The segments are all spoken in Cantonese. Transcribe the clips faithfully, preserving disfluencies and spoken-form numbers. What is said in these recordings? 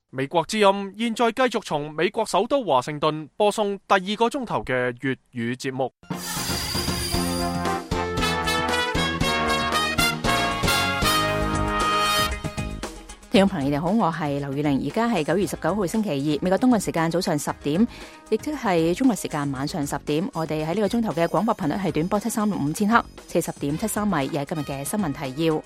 美國之音現在繼續從美國首都華盛頓播送第二個鐘頭嘅粵語節目。 聽眾朋友，你哋好，我係劉宇玲，而家係九月十九號星期二，美國東岸時間早上十點，亦即係中國時間晚上十點。我哋喺呢個鐘頭嘅廣播頻率係短波七三六五千赫，四十點七三米，亦係今日嘅新聞提要。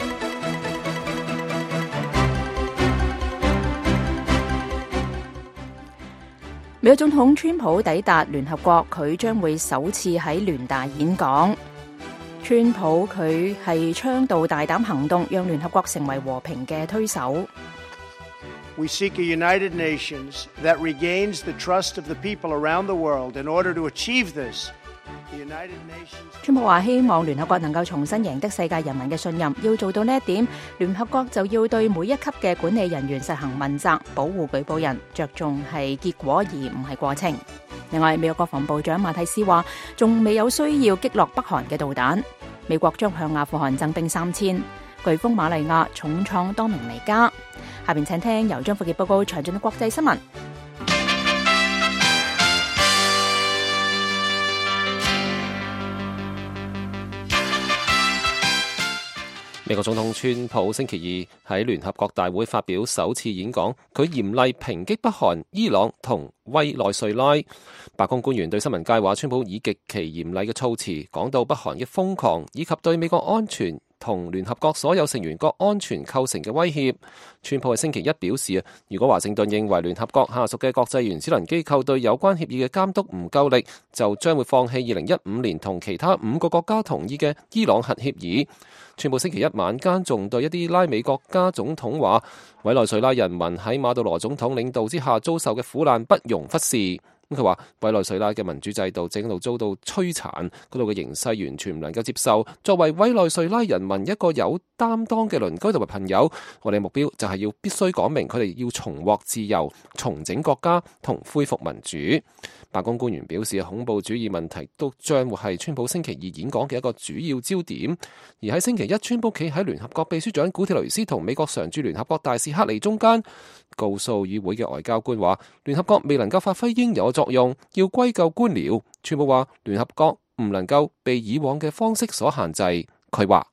美國總統川普抵達聯合國，佢將會首次喺聯大演講。川普佢係倡導大膽行動，讓聯合國成為和平嘅推手。 We seek a united nations that regains the trust of the people around the world. In order to achieve this, the United Nations. 川普話希望聯合國能夠重新贏得世界人民嘅信任，要做到呢一點，聯合國就要對每一級嘅管理人員實行問責，保護舉報人，着重係結果而唔係過程。另外，美國國防部長馬蒂斯話，仲未有需要擊落北韓嘅導彈。美國將向阿富汗增兵三千。颶風瑪利亞重創多名尼加。下邊請聽由張富傑報告詳盡嘅國際新聞。 美國總統川普星期二喺聯合國大會發表首次演講，佢嚴厲抨擊北韓、伊朗同委內瑞拉。白宮官員對新聞界話，川普以極其嚴厲嘅措辭講到北韓嘅瘋狂，以及對美國安全同聯合國所有成員國安全構成嘅威脅。川普喺星期一表示啊，如果華盛頓認為聯合國下屬嘅國際原子能機構對有關協議嘅監督唔夠力，就將會放棄二零一五年同其他五個國家同意嘅伊朗核協議。川普星期一晚間仲對一啲拉美國家總統話，委內瑞拉人民喺馬杜羅總統領導之下遭受嘅苦難不容忽視。咁佢話委內瑞拉嘅民主制度正喺度遭到摧殘，嗰度嘅形勢完全唔能夠接受。作為委內瑞拉人民一個有擔當嘅鄰居同埋朋友，我哋目標就係要必須講明佢哋要重獲自由、重整國家同恢復民主。白宮官員表示，恐怖主義問題都將會係川普星期二演講嘅一個主要焦點。而喺星期一，川普企喺聯合國秘書長古鐵雷斯同美國常駐聯合國大使克里中間，告訴與會嘅外交官話，聯合國未能夠發揮應有嘅作用，要歸咎官僚。川普話，聯合國唔能夠被以往嘅方式所限制。佢話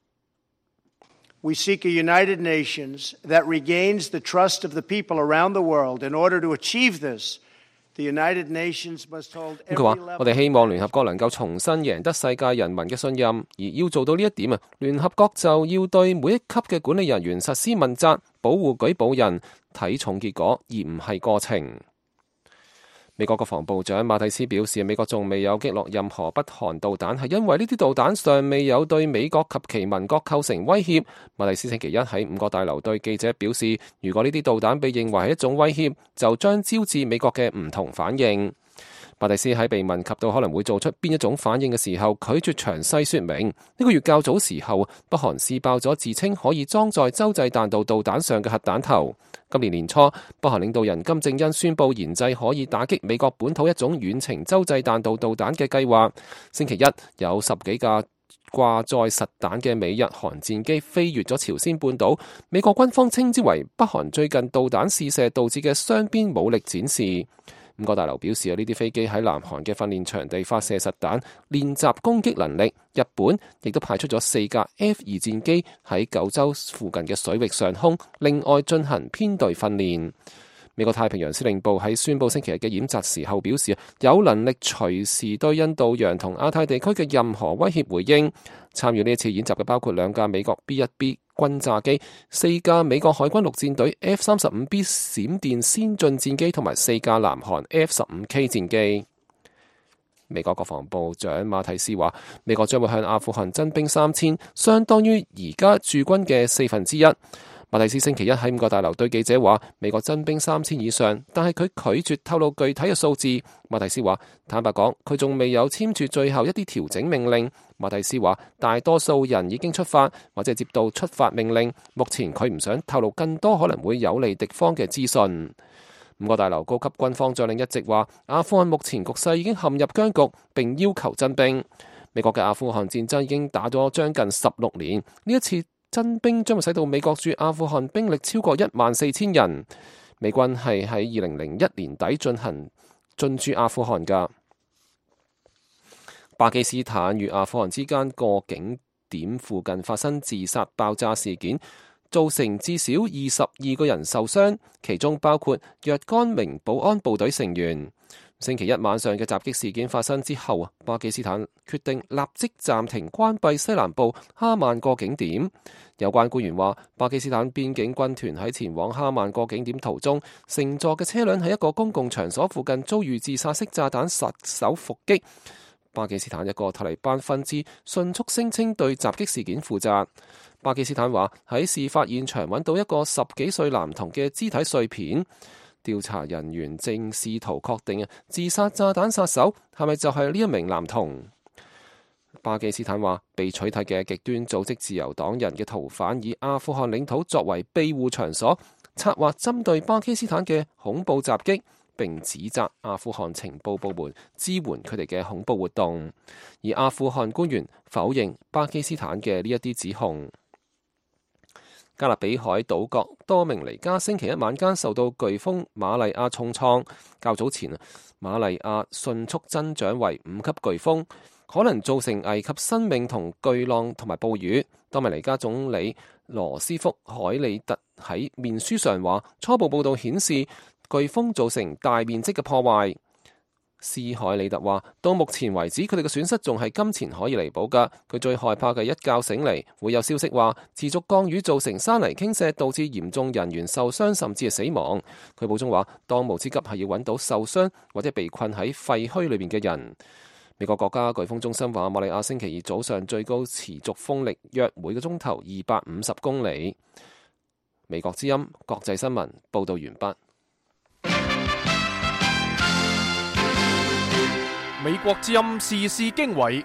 We seek a united nations that regains the trust of the people around the world. In order to achieve this, the United Nations must hold every level. 佢話，我哋希望聯合國能夠重新贏得世界人民嘅信任，而要做到呢一點啊，聯合國就要對每一級嘅管理人員實施問責，保護舉報人，睇重結果而唔係過程。美國國防部長馬蒂斯表示，美國仲未有擊落任何北韓導彈，係因為呢啲導彈尚未有對美國及其盟國構成威脅。馬蒂斯星期一喺五角大樓對記者表示，如果呢啲導彈被認為係一種威脅，就將招致美國嘅唔同反應。馬蒂斯喺被問及到可能會做出邊一種反應嘅時候，拒絕詳細說明。呢、這個月較早時候，北韓試爆咗自稱可以裝載洲際彈道導彈上嘅核彈頭。今年年初，北韓領導人金正恩宣布研製可以打擊美國本土一種遠程洲際彈道導彈嘅計劃。星期一，有十幾架掛載實彈嘅美日韓戰機飛越咗朝鮮半島。美國軍方稱之為北韓最近導彈試射導致嘅雙邊武力展示。五角大樓表示，呢啲飛機喺南韓嘅訓練場地發射實彈，練習攻擊能力。日本亦都派出咗四架 F 二 戰機喺九州附近嘅水域上空，另外進行編隊訓練。美國太平洋司令部喺宣布星期日嘅演習時候表示，有能力隨時對印度洋同亞太地區嘅任何威脅回應。參與呢一次演習嘅包括兩架美國 B 一 B 轟炸機、四架美國海軍陸戰隊 F 三十五 B 閃電先進戰機同埋四架南韓 F 十五 K 戰機。美國國防部長馬蒂斯話，美國將會向阿富汗增兵三千，相當於而家駐軍嘅四分之一。馬蒂斯星期一喺五角大樓對記者話，美國增兵三千以上，但係佢拒絕透露具體嘅數字。馬蒂斯話，坦白講，佢仲未有簽署最後一啲調整命令。馬蒂斯話，大多數人已經出發或者接到出發命令，目前佢唔想透露更多可能會有利敵方嘅資訊。五角大樓高級軍方將領一直話，阿富汗目前局勢已經陷入僵局，並要求增兵。美國嘅阿富汗戰爭已經打咗將近十六年，呢一次增兵將會使到美國駐阿富汗兵力超過一萬四千人。 美軍係喺二零零一年底進行進駐阿富汗㗎。巴基斯坦與阿富汗之間個景點附近發生自殺爆炸事件，造成至少二十二個人受傷，其中包括若干名保安部隊成員。星期一晚上嘅襲擊事件發生之後啊，巴基斯坦決定立即暫停關閉西南部哈曼過境點。有關官員話，巴基斯坦邊境軍團喺前往哈曼過境點途中，乘坐嘅車輛喺一個公共場所附近遭遇自殺式炸彈殺手伏擊。巴基斯坦一個塔利班分支迅速聲稱對襲擊事件負責。巴基斯坦話喺事發現場揾到一個十幾歲男童嘅肢體碎片。調查人員正試圖確定啊，自殺炸彈殺手係咪就係呢一名男童？巴基斯坦話，被取締嘅極端組織自由黨人嘅逃犯以阿富汗領土作為庇護場所，策劃針對巴基斯坦嘅恐怖襲擊，並指責阿富汗情報部門支援佢哋嘅恐怖活動。而阿富汗官員否認巴基斯坦嘅呢一啲指控。加勒比海島國多明尼加星期一晚間受到颶風瑪麗亞重創。較早前啊，瑪麗亞迅速增長為五級颶風，可能造成危及生命同巨浪同埋暴雨。多明尼加總理羅斯福海里特喺面書上話，初步報道顯示颶風造成大面積嘅破壞。斯海里特話，到目前為止，佢哋嘅損失仲係金錢可以彌補㗎。佢最害怕嘅一覺醒嚟，會有消息話持續降雨造成山泥傾瀉，導致嚴重人員受傷甚至係死亡。佢補充話，當務之急係要揾到受傷或者被困喺廢墟裏面嘅人。美國國家颶風中心話，瑪利亞星期二早上最高持續風力約每個鐘頭二百五十公里。美國之音國際新聞報道完畢。 美國之音時事經緯，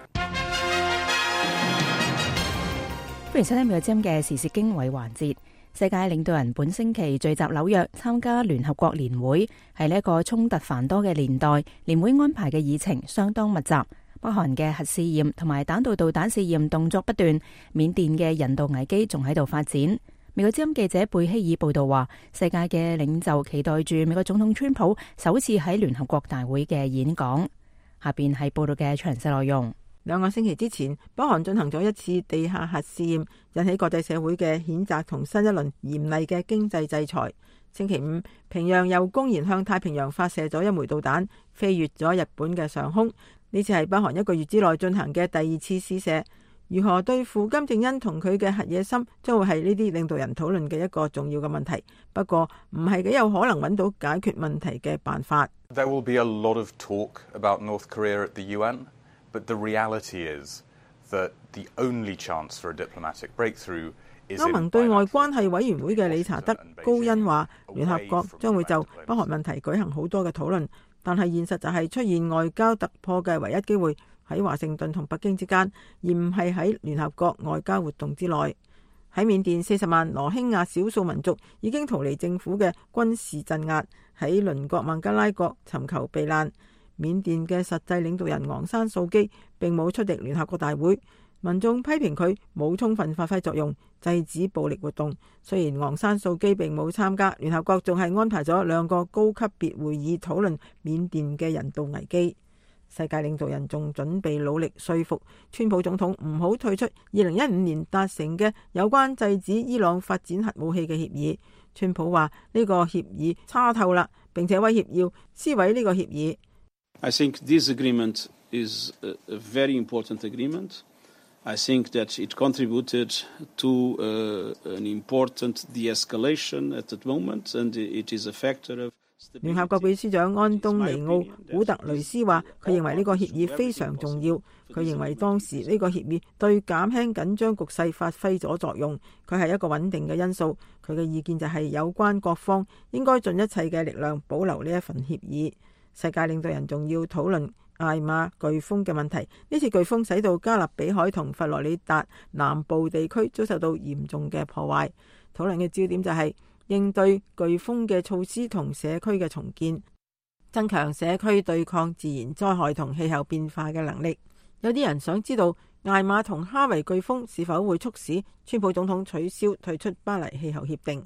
歡迎收聽美國之音嘅時事經緯環節。世界領導人本星期聚集紐約參加聯合國年會，係呢一個衝突繁多嘅年代，年會安排嘅議程相當密集。北韓嘅核試驗同埋彈道導彈試驗動作不斷，緬甸嘅人道危機仲喺度發展。美國之音記者貝希爾報道話，世界嘅領袖期待住美國總統川普首次喺聯合國大會嘅演講。下邊係報道嘅詳細內容。 兩個星期之前，北韓進行咗一次地下核試驗，引起國際社會嘅譴責同新一輪嚴厲嘅經濟制裁。星期五，平壤又公然向太平洋發射咗一枚導彈，飛越咗日本嘅上空。呢次係北韓一個月之內進行嘅第二次試射。如何對付金正恩同佢嘅核野心，將會係呢啲領導人討論嘅一個重要嘅問題。不過唔係幾有可能揾到解決問題嘅辦法。 There will be a lot of talk about North Korea at the U N, but the reality is that the only chance for a diplomatic breakthrough is in 歐盟對外關係委員會嘅理查德·高恩話，聯合國將會就北韓問題舉行好多嘅討論，但係現實就係出現外交突破嘅唯一機會喺華盛頓同北京之間，而唔係喺聯合國外交活動之內。喺緬甸，四十萬羅興亞少數民族已經逃離政府嘅軍事鎮壓，喺鄰國孟加拉國尋求避難。緬甸嘅實際領導人昂山素基並冇出席聯合國大會，民眾批評佢冇充分發揮作用，制止暴力活動。雖然昂山素基並冇參加，聯合國仲係安排咗兩個高級別會議討論緬甸嘅人道危機。世界領導人仲準備努力說服川普總統唔好退出二零一五年達成嘅有關制止伊朗發展核武器嘅協議。川普話呢個協議差透啦，並且威脅要撕毀呢個協議。 I think this agreement is a very important agreement. I think that it contributed to uh, an important de-escalation at that moment, and it is a factor of 聯合國秘書長安東尼奧古特雷斯話，佢認為呢個協議非常重要。佢認為當時呢個協議對減輕緊張局勢發揮咗作用，佢係一個穩定嘅因素。佢嘅意見就係有關各方應該盡一切嘅力量保留呢一份協議。世界領導人仲要討論艾瑪颶風嘅問題。呢次颶風使到加勒比海同佛羅里達南部地區遭受到嚴重嘅破壞。討論嘅焦點就係應對颶風嘅措施同社區嘅重建，增強社區對抗自然災害同氣候變化嘅能力。有啲人想知道艾瑪同哈維颶風是否會促使川普總統取消退出巴黎氣候協定。喺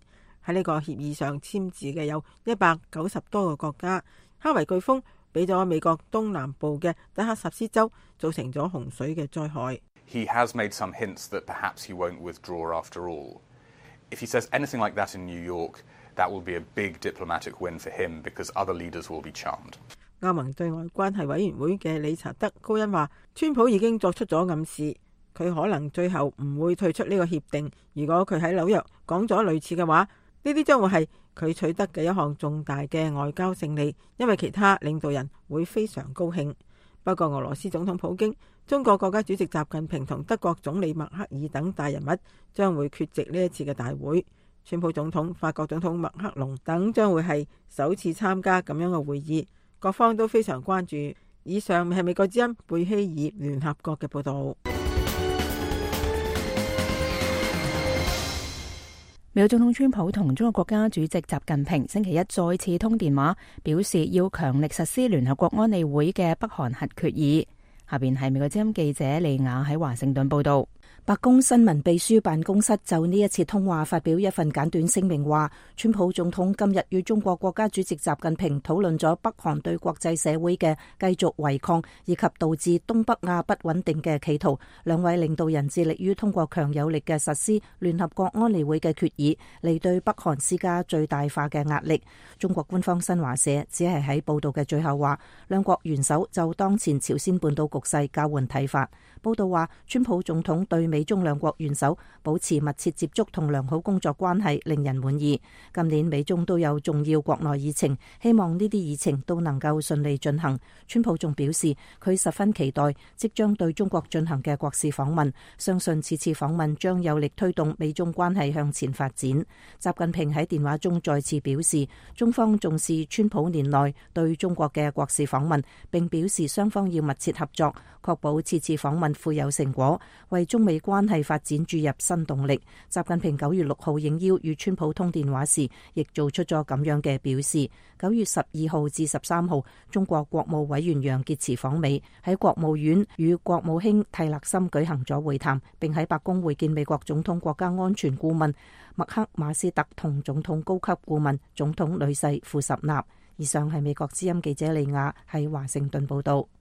喺呢個協議上簽字嘅有一百九十多個國家。哈維颶風俾咗美國東南部嘅德克薩斯州造成咗洪水嘅災害。 He has made some hints that perhaps he won't withdraw after all. If he says anything like that in New York, that will be a big diplomatic win for him because other leaders will be charmed. 歐盟對外關係委員會嘅理查德高恩話，川普已經作出咗暗示，佢可能最後唔會退出呢個協定。如果佢喺紐約講咗類似嘅話，呢啲將會係佢取得嘅一項重大嘅外交勝利，因為其他領導人會非常高興。不過俄羅斯總統普京、中國國家主席習近平同德國總理默克爾等大人物將會缺席呢一次嘅大會。川普總統、法國總統馬克龍等將會係首次參加咁樣嘅會議，各方都非常關注。以上係美國之音貝希爾聯合國嘅報道。 美國總統川普同中國國家主席習近平星期一再次通電話，表示要強力實施聯合國安理會嘅北韓核決議。下邊係美國之音記者利亞喺華盛頓報道。 白宮新聞秘書辦公室就呢一次通話發表一份簡短聲明，話川普總統今日與中國國家主席習近平討論咗北韓對國際社會嘅繼續違抗以及導致東北亞不穩定嘅企圖。兩位領導人致力於通過強有力嘅實施聯合國安理會嘅決議嚟對北韓施加最大化嘅壓力。中國官方新華社只係喺報道嘅最後話，兩國元首就當前朝鮮半島局勢交換睇法。報道話，川普總統對美中兩國元首保持密切接觸同良好工作關係令人滿意。今年美中都有重要國內議程，希望呢啲議程都能夠順利進行。川普仲表示，佢十分期待即將對中國進行嘅國事訪問，相信此次訪問將有力推動美中關係向前發展。習近平喺電話中再次表示，中方重視川普年內對中國嘅國事訪問，並表示雙方要密切合作，確保此次訪問富有成果，為中美關係發展注入新動力。習近平九月六號應邀與川普通電話時，亦做出咗咁樣嘅表示。九月十二號至十三號，中國國務委員楊潔篪訪美，喺國務院與國務卿蒂勒森舉行咗會談，並喺白宮會見美國總統國家安全顧問麥克馬斯特同總統高級顧問總統女婿庫什納。以上係美國之音記者利亞喺華盛頓報道。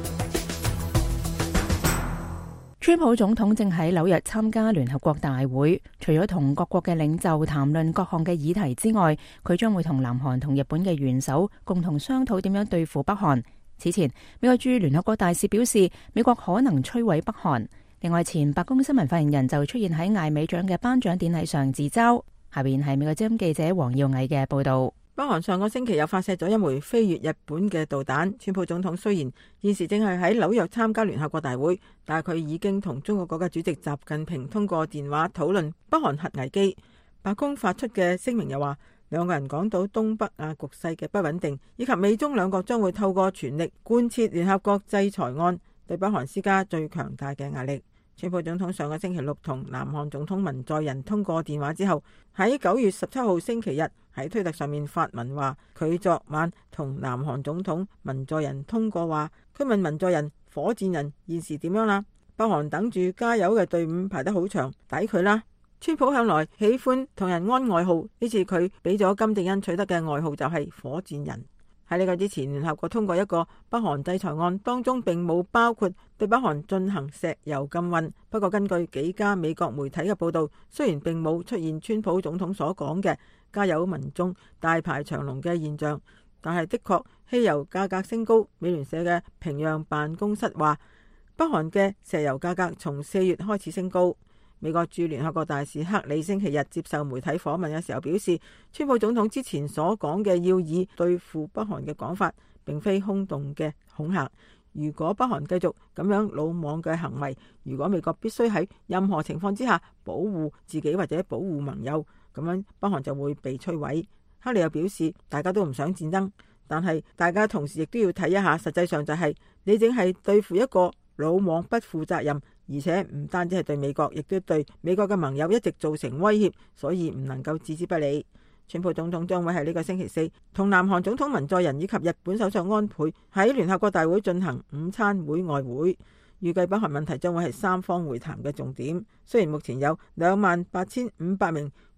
川普總統正喺紐約參加聯合國大會，除咗同各國嘅領袖談論各項嘅議題之外，佢將會同南韓同日本嘅元首共同商討點樣對付北韓。此前，美國駐聯合國大使表示，美國可能摧毀北韓。另外，前白宮新聞發言人就出現喺艾美獎嘅頒獎典禮上自嘲。下邊係美國之音記者黃耀毅嘅報道。 北韓上個星期又發射咗一枚飛越日本嘅導彈。川普總統雖然現時正係喺紐約參加聯合國大會，但係佢已經同中國國家主席習近平通過電話討論北韓核危機。白宮發出嘅聲明又話，兩個人講到東北亞局勢嘅不穩定，以及美中兩國將會透過全力貫徹聯合國制裁案，對北韓施加最強大嘅壓力。川普總統上個星期六同南韓總統文在寅通過電話之後，喺九月十七號星期日喺推特上面發文話，佢昨晚同南韓總統文在寅通過話，佢問文在寅火箭人現時點樣啦？北韓等住加油嘅隊伍排得好長，抵佢啦。川普向來喜歡同人安外號，呢次佢俾咗金正恩取得嘅外號就係火箭人。喺呢個之前，聯合國通過一個北韓制裁案，當中並冇包括對北韓進行石油禁運。不過根據幾家美國媒體嘅報道，雖然並冇出現川普總統所講嘅加油民眾大排長龍嘅現象，但係的確汽油價格升高。美聯社嘅平壤辦公室話，北韓嘅石油價格從四月開始升高。美國駐聯合國大使克里星期日接受媒體訪問嘅時候表示，川普總統之前所講嘅要以對付北韓嘅講法並非空洞嘅恐嚇。如果北韓繼續咁樣魯莽嘅行為，如果美國必須喺任何情況之下保護自己或者保護盟友，咁樣北韓就會被摧毀。克里又表示，大家都唔想戰爭，但係大家同時亦都要睇一下，實際上就係你淨係對付一個魯莽不負責任，而且唔單止係對美國，亦都對美國嘅盟友一直造成威脅，所以唔能夠置之不理。川普總統將會喺呢個星期四同南韓總統文在寅以及日本首相安倍喺聯合國大會進行午餐會外會，預計北韓問題將會係三方會談嘅重點。雖然目前有兩萬八千五百名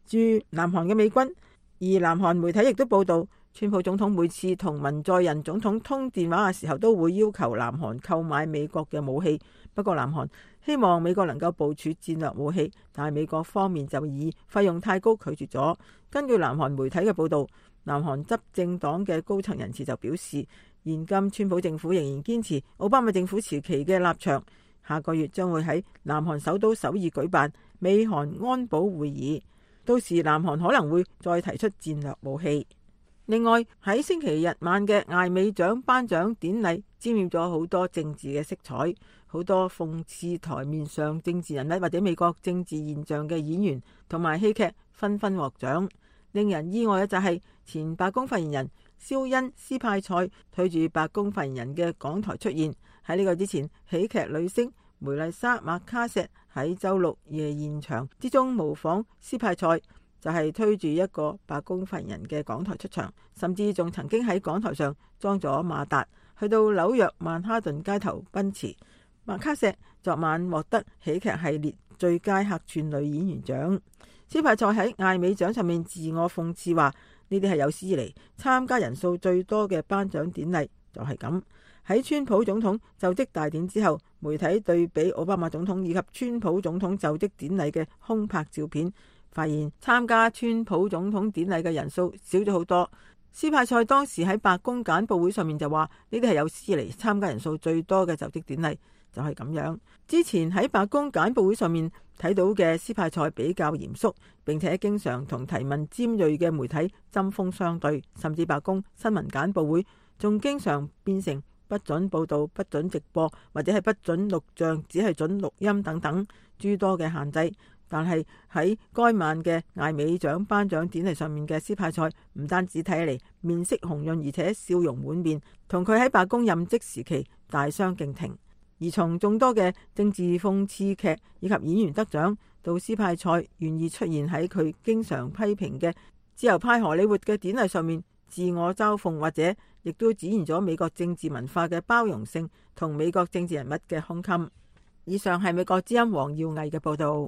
駐南韓嘅美軍。而南韓媒體亦都報道，川普總統每次同文在寅總統通電話嘅時候，都會要求南韓購買美國嘅武器。不過南韓希望美國能夠部署戰略武器，但係美國方面就以費用太高拒絕咗。根據南韓媒體嘅報道，南韓執政黨嘅高層人士就表示，現今川普政府仍然堅持奧巴馬政府時期嘅立場，下個月將會喺南韓首都首爾舉辦美韓安保會議。到時南韓可能會再提出戰略武器。另外喺星期日晚嘅艾美獎頒獎典禮，沾染咗好多政治嘅色彩，好多諷刺台面上政治人物或者美國政治現象嘅演員同埋戲劇紛紛獲獎。令人意外嘅就係前白宮發言人肖恩斯派塞推住白宮發言人嘅講台出現。喺呢個之前，喜劇女星梅麗莎麥卡錫喺周六夜現場之中模仿斯派塞，就係、是、推住一個白宮發言人嘅講台出場，甚至仲曾經喺講台上裝咗馬達，去到紐約曼哈頓街頭奔馳。麥卡錫昨晚獲得喜劇系列最佳客串女演員獎。斯派塞喺艾美獎上面自我諷刺話：呢啲係有史以嚟參加人數最多嘅頒獎典禮，就係咁。喺川普總統就職大典之後，媒體對比奧巴馬總統以及川普總統就職典禮嘅空拍照片，發現參加川普總統典禮嘅人數少咗好多。斯派塞當時喺白宮簡報會上面就話：呢啲係有史以嚟參加人數最多嘅就職典禮，就係咁樣。之前喺白宮簡報會上面睇到嘅斯派塞比較嚴肅，並且經常同提問尖銳嘅媒體針鋒相對，甚至白宮新聞簡報會仲經常變成不准報道、不准直播，或者係不准錄像，只係准錄音等等諸多嘅限制。但係喺該晚嘅艾美獎頒獎典禮上面嘅斯派塞，唔單止睇起嚟面色紅潤，而且笑容滿面，同佢喺白宮任職時期大相徑庭。而從眾多嘅政治諷刺劇以及演員得獎，到斯派塞願意出現喺佢經常批評嘅自由派荷里活嘅典禮上面，自我嘲諷，或者亦都展現咗美國政治文化嘅包容性同美國政治人物嘅胸襟。以上係美國之音黃耀毅嘅報道。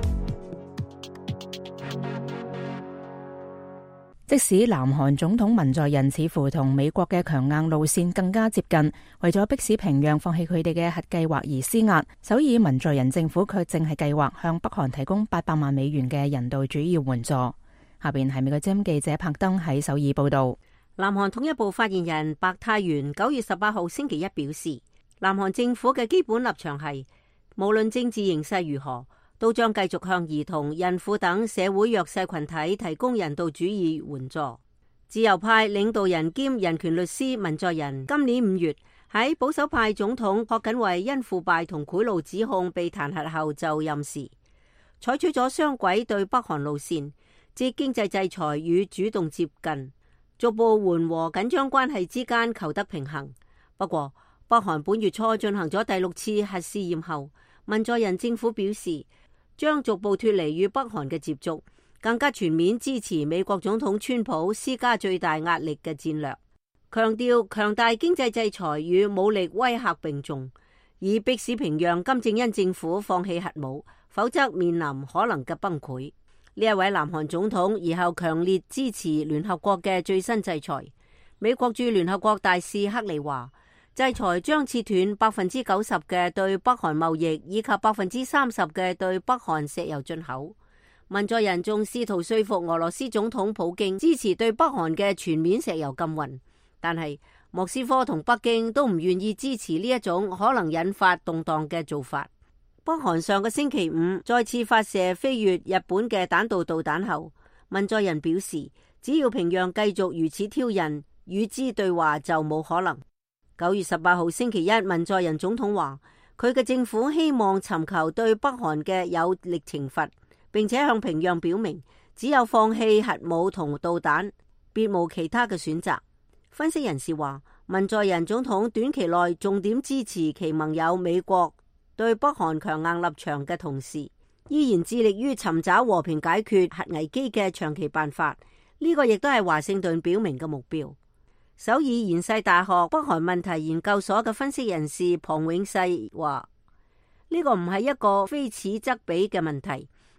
即使南韓總統文在寅似乎同美國嘅強硬路線更加接近，為咗迫使平壤放棄佢哋嘅核計劃而施壓，首爾文在寅政府卻正係計劃向北韓提供八百萬美元嘅人道主義援助。下邊係美國之音記者柏登喺首爾報道。 南韓統一部發言人白泰元九月十八號星期一表示，南韓政府嘅基本立場係，無論政治形勢如何，都將繼續向兒童、孕婦等社會弱勢群體提供人道主義援助。自由派領導人兼人權律師文在寅今年五月喺保守派總統朴槿惠因腐敗同賄賂指控被彈劾後就任時，採取咗雙軌對北韓路線，即經濟制裁與主動接近，逐步緩和緊張關係之間求得平衡。不過，北韓本月初進行咗第六次核試驗後，文在寅政府表示，將逐步脫離與北韓嘅接觸，更加全面支持美國總統川普施加最大壓力嘅戰略，強調強大經濟制裁與武力威嚇並重，以迫使平壤金正恩政府放棄核武，否則面臨可能嘅崩潰。呢一位南韓總統而後強烈支持聯合國嘅最新制裁。美國駐聯合國大使克里話，制裁將切斷百分之九十嘅對北韓貿易，以及百分之三十嘅對北韓石油進口。文在寅仲試圖說服俄羅斯總統普京支持對北韓嘅全面石油禁運，但係莫斯科同北京都唔願意支持呢一種可能引發動盪嘅做法。北韓上個星期五再次發射飛越日本嘅彈道導彈後，文在寅表示，只要平壤繼續如此挑釁，與之對話就冇可能。九月十八號星期一，文在寅總統話，佢嘅政府希望尋求對北韓嘅有力懲罰，並且向平壤表明，只有放棄核武同導彈，別無其他嘅選擇。分析人士話，文在寅總統短期內重點支持其盟友美國對北韓強硬立場嘅同時，依然致力於尋找和平解決核危機嘅長期辦法。呢、這個亦都係華盛頓表明嘅目標。首爾延世大學北韓問題研究所嘅分析人士龐永世話，呢、這個唔係一個非此則彼嘅問題，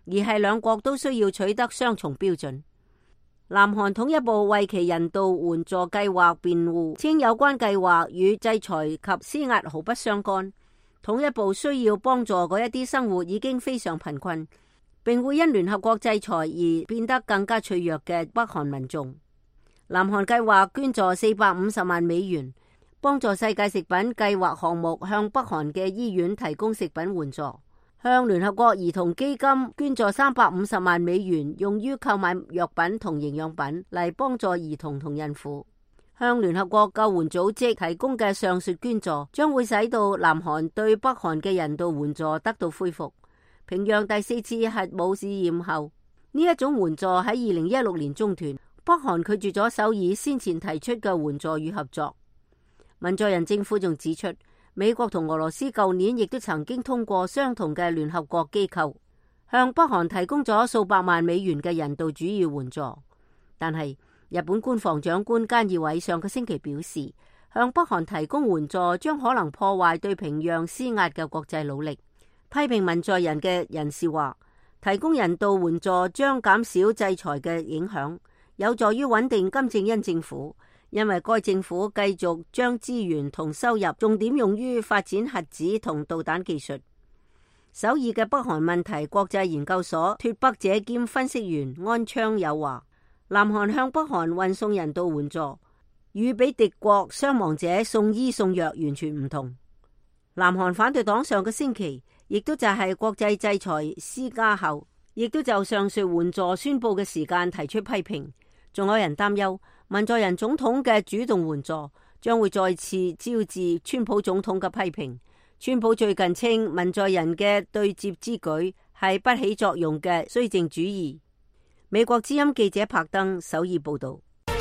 而係兩國都需要取得雙重標準。南韓統一部為其人道援助計劃辯護，稱有關計劃與制裁及施壓毫不相干。統一部需要幫助嗰一啲生活已經非常貧困，並會因聯合國制裁而變得更加脆弱嘅北韓民眾。南韓計劃捐助四百五十萬美元，幫助世界食品計劃項目向北韓嘅醫院提供食品援助，向聯合國兒童基金捐助三百五十萬美元，用於購買藥品同營養品嚟幫助兒童同孕婦。向聯合國救援組織提供嘅上述捐助，將會使到南韓對北韓嘅人道援助得到恢復。平壤第四次核武試驗後，呢一種援助喺二零一六年中斷。北韓拒絕咗首爾先前提出嘅援助與合作。文在寅政府仲指出，美國同俄羅斯舊年亦都曾經通過相同嘅聯合國機構，向北韓提供咗數百萬美元嘅人道主義援助。但係日本官房長官菅義偉上個星期表示，向北韓提供援助將可能破壞對平壤施壓嘅國際努力。批評文在寅嘅人士話，提供人道援助將減少制裁嘅影響，有助於穩定金正恩政府，因為該政府繼續將資源同收入重點用於發展核子同導彈技術。首爾嘅北韓問題國際研究所脫北者兼分析員安昌友話，南韓向北韓運送人道援助，與俾敵國傷亡者送醫送藥完全唔同。南韓反對黨上個星期亦都就係國際制裁施加後，亦都就上述援助宣佈嘅時間提出批評。仲有人擔憂文在寅總統嘅主動援助將會再次招致川普總統嘅批評。川普最近稱文在寅嘅對接之舉係不起作用嘅綏靖主義。美國之音記者柏登首爾報道。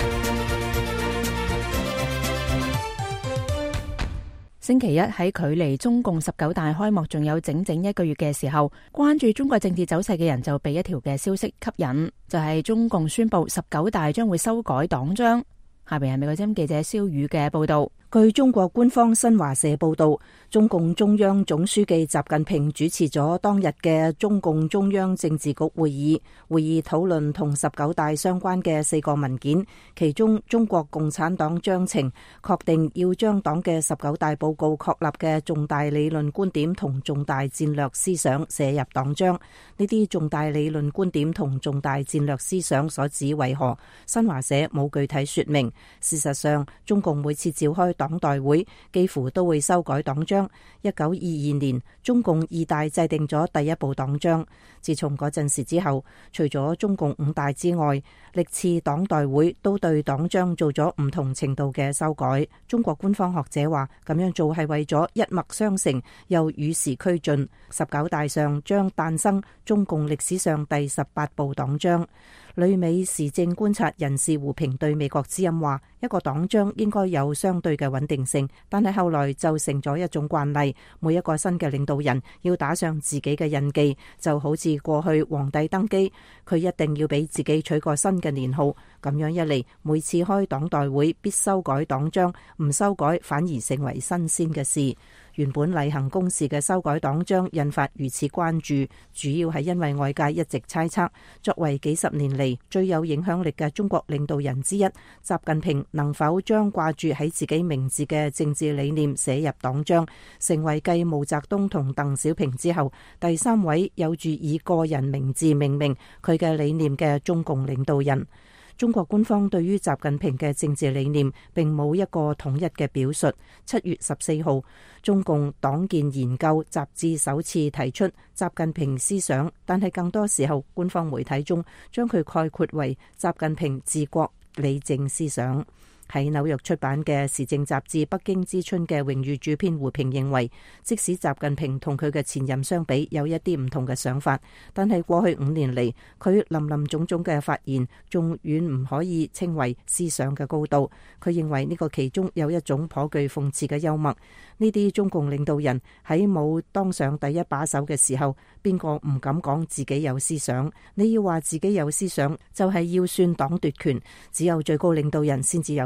星期一喺距離中共十九大開幕仲有整整一個月嘅時候，關注中國政治走勢嘅人就被一條嘅消息吸引，就係中共宣布十九大將會修改黨章。下邊係美國之音記者蕭宇嘅報道。 據中國官方新華社報道，中共中央總書記習近平主持咗當日嘅中共中央政治局會議，會議討論同十九大相關嘅四個文件，其中中國共產黨章程確定要將黨嘅十九大報告確立嘅重大理論觀點同重大戰略思想寫入黨章。呢啲重大理論觀點同重大戰略思想所指為何？新華社冇具體說明。事實上，中共每次召開黨代會幾乎都會修改黨章。一九二二年，中共二大制定咗第一部黨章。自從嗰陣時之後，除咗中共五大之外，歷次黨代會都對黨章做咗唔同程度嘅修改。中國官方學者話，咁樣做係為咗一脈相承，又與時俱進。十九大上將誕生中共歷史上第十八部黨章。旅美時政觀察人士胡平對美國之音話，一個黨章應該有相對嘅穩定性，但係後來就成咗一種慣例，每一個新嘅領導人要打上自己嘅印記，就好似過去皇帝登基，佢一定要俾自己取個新嘅年號，咁樣一嚟，每次開黨代會必修改黨章，唔修改反而成為新鮮嘅事。原本例行公事嘅修改黨章引發如此關注，主要係因為外界一直猜測，作為幾十年嚟最有影響力嘅中國領導人之一，習近平能否將掛住喺自己名字嘅政治理念寫入黨章，成為繼毛澤東同鄧小平之後第三位有住以個人名字命名佢嘅理念嘅中共領導人。中國官方對於習近平嘅政治理念並冇一個統一嘅表述。七月十四號，中共黨建研究雜誌首次提出習近平思想，但係更多時候官方媒體中將佢概括為習近平治國理政思想。喺紐約出版嘅時政雜誌《北京之春》嘅榮譽主編胡平認為，即使習近平同佢嘅前任相比有一啲唔同嘅想法，但係過去五年嚟佢林林總總嘅發言仲遠唔可以稱為思想嘅高度。佢認為呢個其中有一種頗具諷刺嘅幽默。呢啲中共領導人喺冇當上第一把手嘅時候，邊個唔敢講自己有思想？你要話自己有思想，就係要算黨奪權，只有最高領導人先至有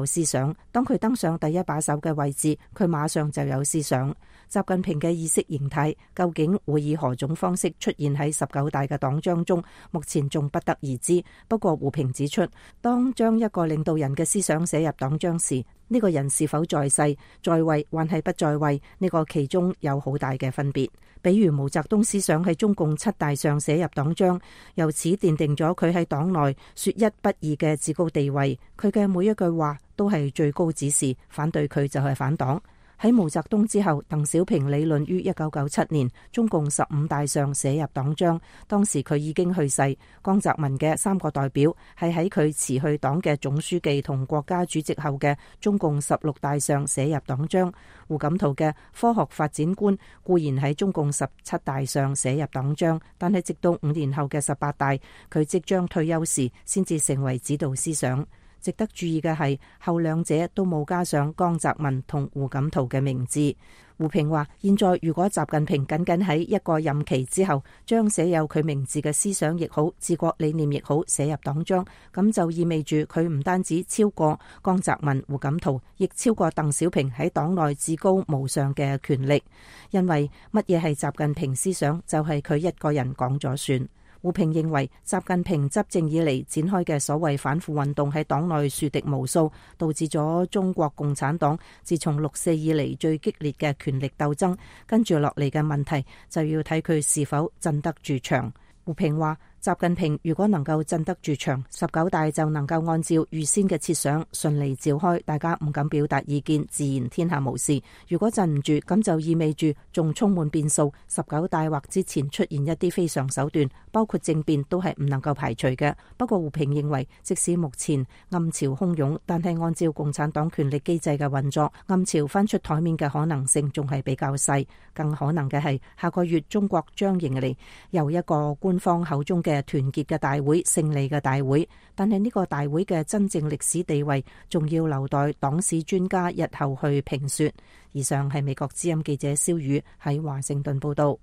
思想。當佢登上第一把手嘅位置，佢馬上就有思想。習近平嘅意識形態究竟會以何種方式出現喺十九大嘅黨章中，目前仲不得而知。不過胡平指出，當將一個領導人嘅思想寫入黨章時，呢個人是否在世、在位還係不在位，呢個其中有好大嘅分別。比如毛澤東思想喺中共七大上寫入黨章，由此奠定咗佢喺黨內說一不二嘅至高地位。佢嘅每一句話都係最高指示，反對佢就係反黨。喺毛澤東之後，鄧小平理論於一九九七年中共十五大上寫入黨章，當時佢已經去世。江澤民嘅三個代表係喺佢辭去黨嘅總書記同國家主席後嘅中共十六大上寫入黨章。胡錦濤嘅科學發展觀固然喺中共十七大上寫入黨章，但係直到五年後嘅十八大，佢即將退休時，先至成為指導思想。值得注意嘅係，後兩者都冇加上江澤民同胡錦濤嘅名字。胡平話：現在如果習近平僅僅喺一個任期之後，將寫有佢名字嘅思想亦好、治國理念亦好寫入黨章，咁就意味住佢唔單止超過江澤民、胡錦濤，亦超過鄧小平喺黨內至高無上嘅權力。因為乜嘢係習近平思想，就係佢一個人講咗算。胡平認為，習近平執政以嚟展開嘅所謂反腐運動喺黨內樹敵無數，導致咗中國共產黨自從六四以嚟最激烈嘅權力鬥爭。跟住落嚟嘅問題就要睇佢是否鎮得住場。胡平話：習近平如果能夠鎮得住場，十九大就能夠按照預先嘅設想順利召開，大家唔敢表達意見，自然天下無事。如果鎮唔住，咁就意味住仲充滿變數。十九大或之前出現一啲非常手段，包括政變，都係唔能夠排除嘅。不過胡平認為，即使目前暗潮洶湧，但係按照共產黨權力機制嘅運作，暗潮翻出台面嘅可能性仲係比較細。更可能嘅係下個月中國將迎嚟由一個官方口中嘅嘅團結嘅大會、勝利嘅大會，但係呢個大會嘅真正歷史地位，仲要留待黨史專家日後去評說。以上係美國之音記者蕭宇喺華盛頓報道。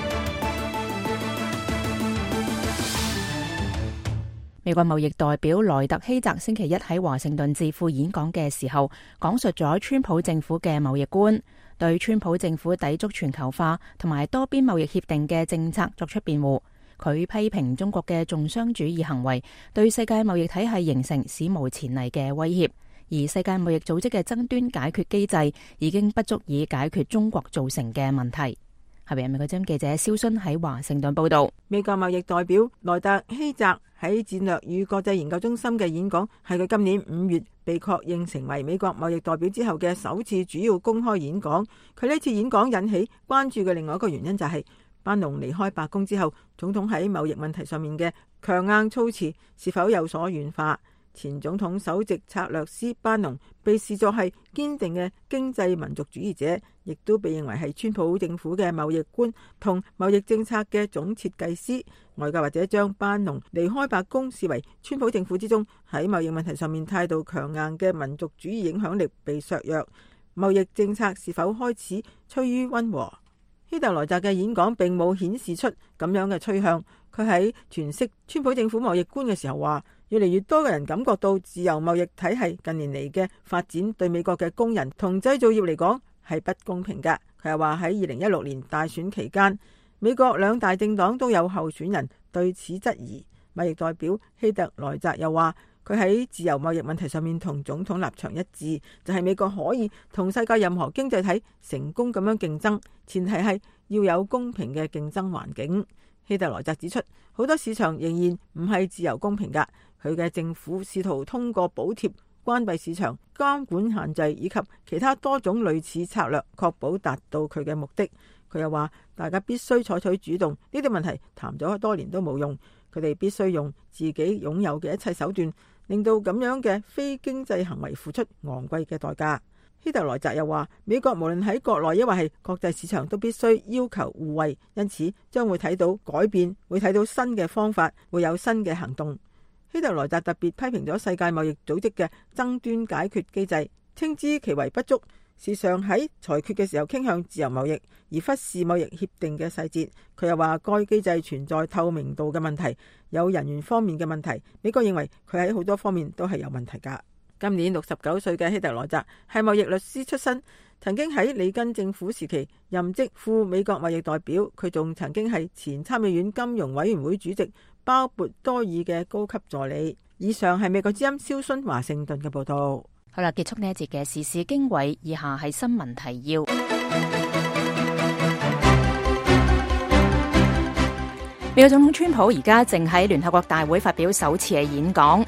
美國貿易代表萊特希澤星期一喺華盛頓智庫演講嘅時候，講述咗川普政府嘅貿易觀，對川普政府抵觸全球化同埋多邊貿易協定嘅政策作出辯護。佢批評中國嘅重商主義行為對世界貿易體系形成史無前例嘅威脅，而世界貿易組織嘅爭端解決機制已經不足以解決中國造成嘅問題。下邊美國之音記者蕭순喺華盛頓報道。 美國貿易代表萊特希澤喺戰略與國際研究中心嘅演講，係佢今年五月被確認成為美國貿易代表之後嘅首次主要公開演講。佢呢次演講引起關注嘅另外一個原因就係、是班農離開白宮之後，總統喺貿易問題上面嘅強硬措辭是否有所軟化？前總統首席策略師班農被視作係堅定嘅經濟民族主義者，亦都被認為係川普政府嘅貿易官同貿易政策嘅總設計師。外界或者將班農離開白宮視為川普政府之中喺貿易問題上面態度強硬嘅民族主義影響力被削弱，貿易政策是否開始趨於溫和？希特萊澤嘅演講並冇顯示出咁樣嘅趨向。佢喺詮釋川普政府貿易觀嘅時候話，越嚟越多嘅人感覺到自由貿易體系近年嚟嘅發展對美國嘅工人同製造業嚟講係不公平㗎。佢又話喺二零一六年大選期間，美國兩大政黨都有候選人對此質疑。貿易代表希特萊澤又話，佢喺自由貿易問題上面同總統立場一致，就係美國可以同世界任何經濟體成功咁樣競爭，前提係要有公平嘅競爭環境。希特萊澤指出，好多市場仍然唔係自由公平㗎，佢嘅政府試圖通過補貼、關閉市場、監管限制以及其他多種類似策略，確保達到佢嘅目的。佢又話，大家必須採取主動，呢啲問題談咗多年都冇用，佢哋必須用自己擁有嘅一切手段，令到咁樣嘅非經濟行為付出昂貴嘅代價。希特萊澤又話，美國無論喺國內抑或係國際市場都必須要求互惠，因此將會睇到改變，會睇到新嘅方法，會有新嘅行動。希特萊澤特別批評咗世界貿易組織嘅爭端解決機制，稱之其為不足，時常喺裁決嘅時候傾向自由貿易，而忽視貿易協定嘅細節。佢又話，該機制存在透明度嘅問題，有人員方面嘅問題。美國認為佢喺好多方面都係有問題㗎。 今年六十九歲嘅希特萊澤係貿易律師出身，曾經喺里根政府時期任職副美國貿易代表。佢仲曾經係前參議院金融委員會主席鮑勃多爾嘅高級助理。以上係美國之音蕭薰華盛頓嘅報道。 好啦，結束呢一節嘅時事經緯，以下係新聞提要。美國總統川普而家正喺聯合國大會發表首次嘅演講。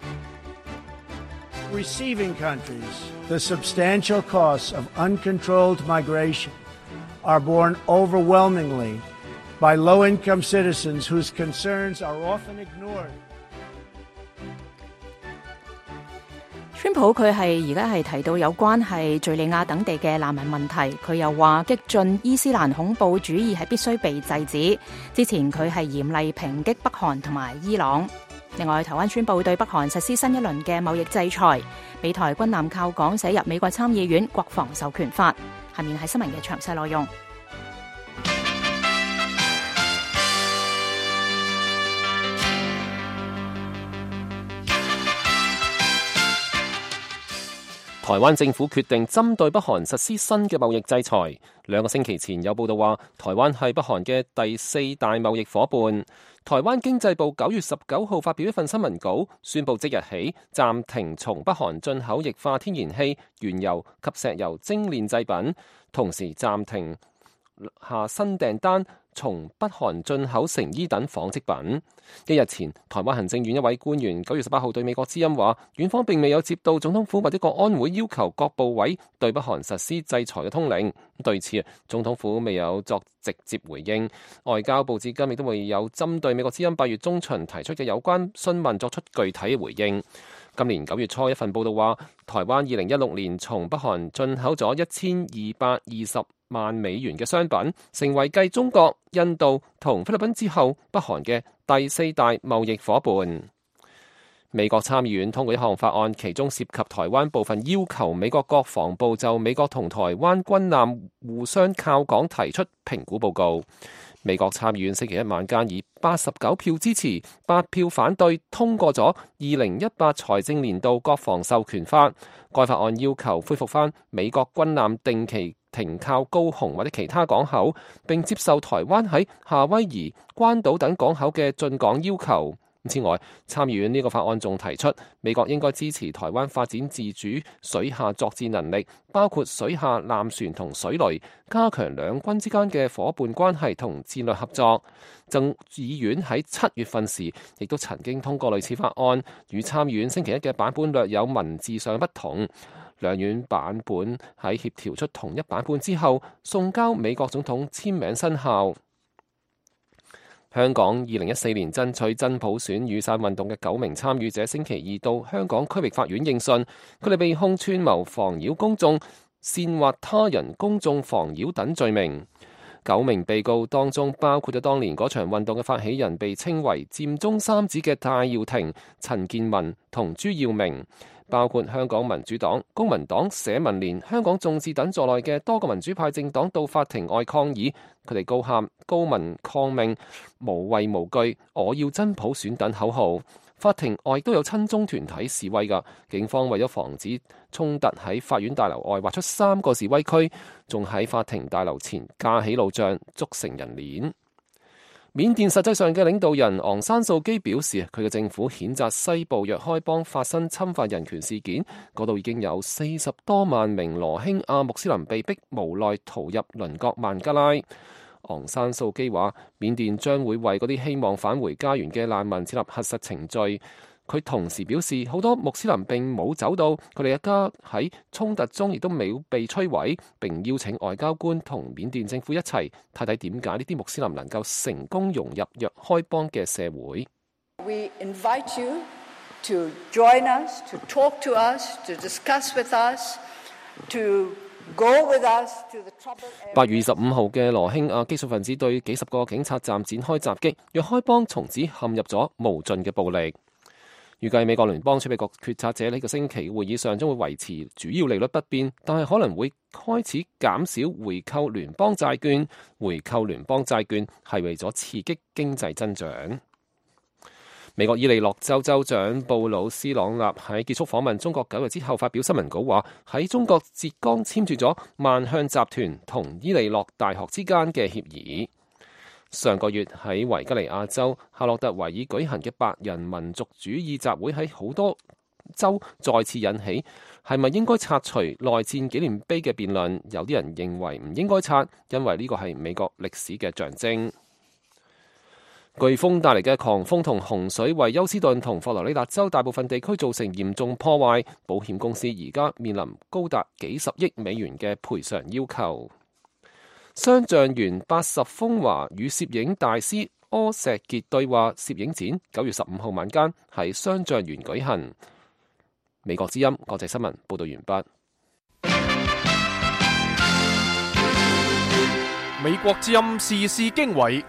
Receiving countries, the substantial costs of uncontrolled migration are borne overwhelmingly by low-income citizens whose concerns are often ignored. 川普佢係而家係提到有關係敘利亞等地嘅難民問題，佢又話激進伊斯蘭恐怖主義係必須被制止。之前佢係嚴厲抨擊北韓同埋伊朗。另外，台灣宣布對北韓實施新一輪嘅貿易制裁，美台軍艦靠港寫入美國參議院國防授權法。下面係新聞嘅詳細內容。 台灣政府決定針對北韓實施新嘅貿易制裁。兩個星期前有報道話，台灣係北韓嘅第四大貿易夥伴。台灣經濟部九月十九號發表一份新聞稿，宣布即日起暫停從北韓進口液化天然氣、原油及石油精煉製品，同時暫停下新訂單從北韓進口成衣等紡織品。一日前，台灣行政院一位官員九月十八號對美國之音話，院方並未有接到總統府或者國安會要求各部委對北韓實施制裁嘅通令。對此，總統府未有作直接回應。外交部至今亦都未有針對美國之音八月中旬提出嘅有關詢問作出具體嘅回應。今年九月初，一份報道話，台灣二零一六年從北韓進口咗一千二百二十萬美元嘅商品，成為繼中國、印度同菲律賓之後，北韓嘅第四大貿易夥伴。美國參議院通過一項法案，其中涉及台灣部分，要求美國國防部就美國同台灣軍艦互相靠港提出評估報告。美國參議院星期一晚間以八十九票支持、八票反對通過咗二零一八財政年度國防授權法。該法案要求恢復返美國軍艦定期停靠高雄或者其他港口，並接受台灣喺夏威夷、關島等港口嘅進港要求。此外，參議院呢個法案仲提出，美國應該支持台灣發展自主水下作戰能力，包括水下艦船同水雷，加強兩軍之間嘅夥伴關係同戰略合作。眾議院喺七月份時，亦都曾經通過類似法案，與參議院星期一嘅版本略有文字上不同。兩院版本喺協調出同一版本之後，送交美國總統簽名生效。香港二零一四年爭取真普選雨傘運動嘅九名參與者星期二到香港區域法院應訊，佢哋被控串謀妨擾公眾、煽惑他人公眾妨擾等罪名。九名被告當中包括咗當年嗰場運動嘅發起人，被稱為佔中三子嘅戴耀廷、陳健民同朱耀明，包括香港民主黨、公民黨、社民連、香港眾志等在內嘅多個民主派政黨到法庭外抗議，佢哋高喊高民抗命、無畏無懼、我要真普選等口號。法庭外都有親中團體示威㗎，警方為咗防止衝突喺法院大樓外劃出三個示威區，仲喺法庭大樓前架起路障，築成人鏈。緬甸實際上嘅領導人昂山素基表示，佢嘅政府譴責西部若開邦發生侵犯人權事件，嗰度已經有四十多萬名羅興亞穆斯林被逼無奈逃入鄰國孟加拉。昂山素基話，緬甸將會為嗰啲希望返回家園嘅難民設立核實程序。佢同時表示，好多穆斯林並冇走到，佢哋一家喺衝突中亦都未被摧毀，並邀請外交官同緬甸政府一齊睇睇點解呢啲穆斯林能夠成功融入若開邦嘅社會。 We invite you to join us, to talk to us, to discuss with us, to 八月二十五號嘅羅興亞激進分子對幾十個警察站展開襲擊，若開邦從此陷入咗無盡嘅暴力。預計美國聯邦儲備局決策者呢個星期會議上將會維持主要利率不變，但係可能會開始減少回購聯邦債券。回購聯邦債券係為咗刺激經濟增長。 美國伊利諾州州長布魯斯朗納喺結束訪問中國九日之後發表新聞稿話，喺中國浙江簽署咗萬向集團同伊利諾大學之間嘅協議。上個月喺維吉尼亞州夏洛特維爾舉行嘅白人民族主義集會喺好多州再次引起係咪應該拆除內戰紀念碑嘅辯論，有啲人認為唔應該拆，因為呢個係美國歷史嘅象徵。颶風帶嚟嘅狂風同洪水為休斯頓同佛羅里達州大部分地區造成嚴重破壞，保險公司而家面臨高達幾十億美元嘅賠償要求。雙橡園八十風華與攝影大師柯石傑對話攝影展九月十五號晚間喺雙橡園舉行。美國之音國際新聞報道完畢。 美國之音時事經緯。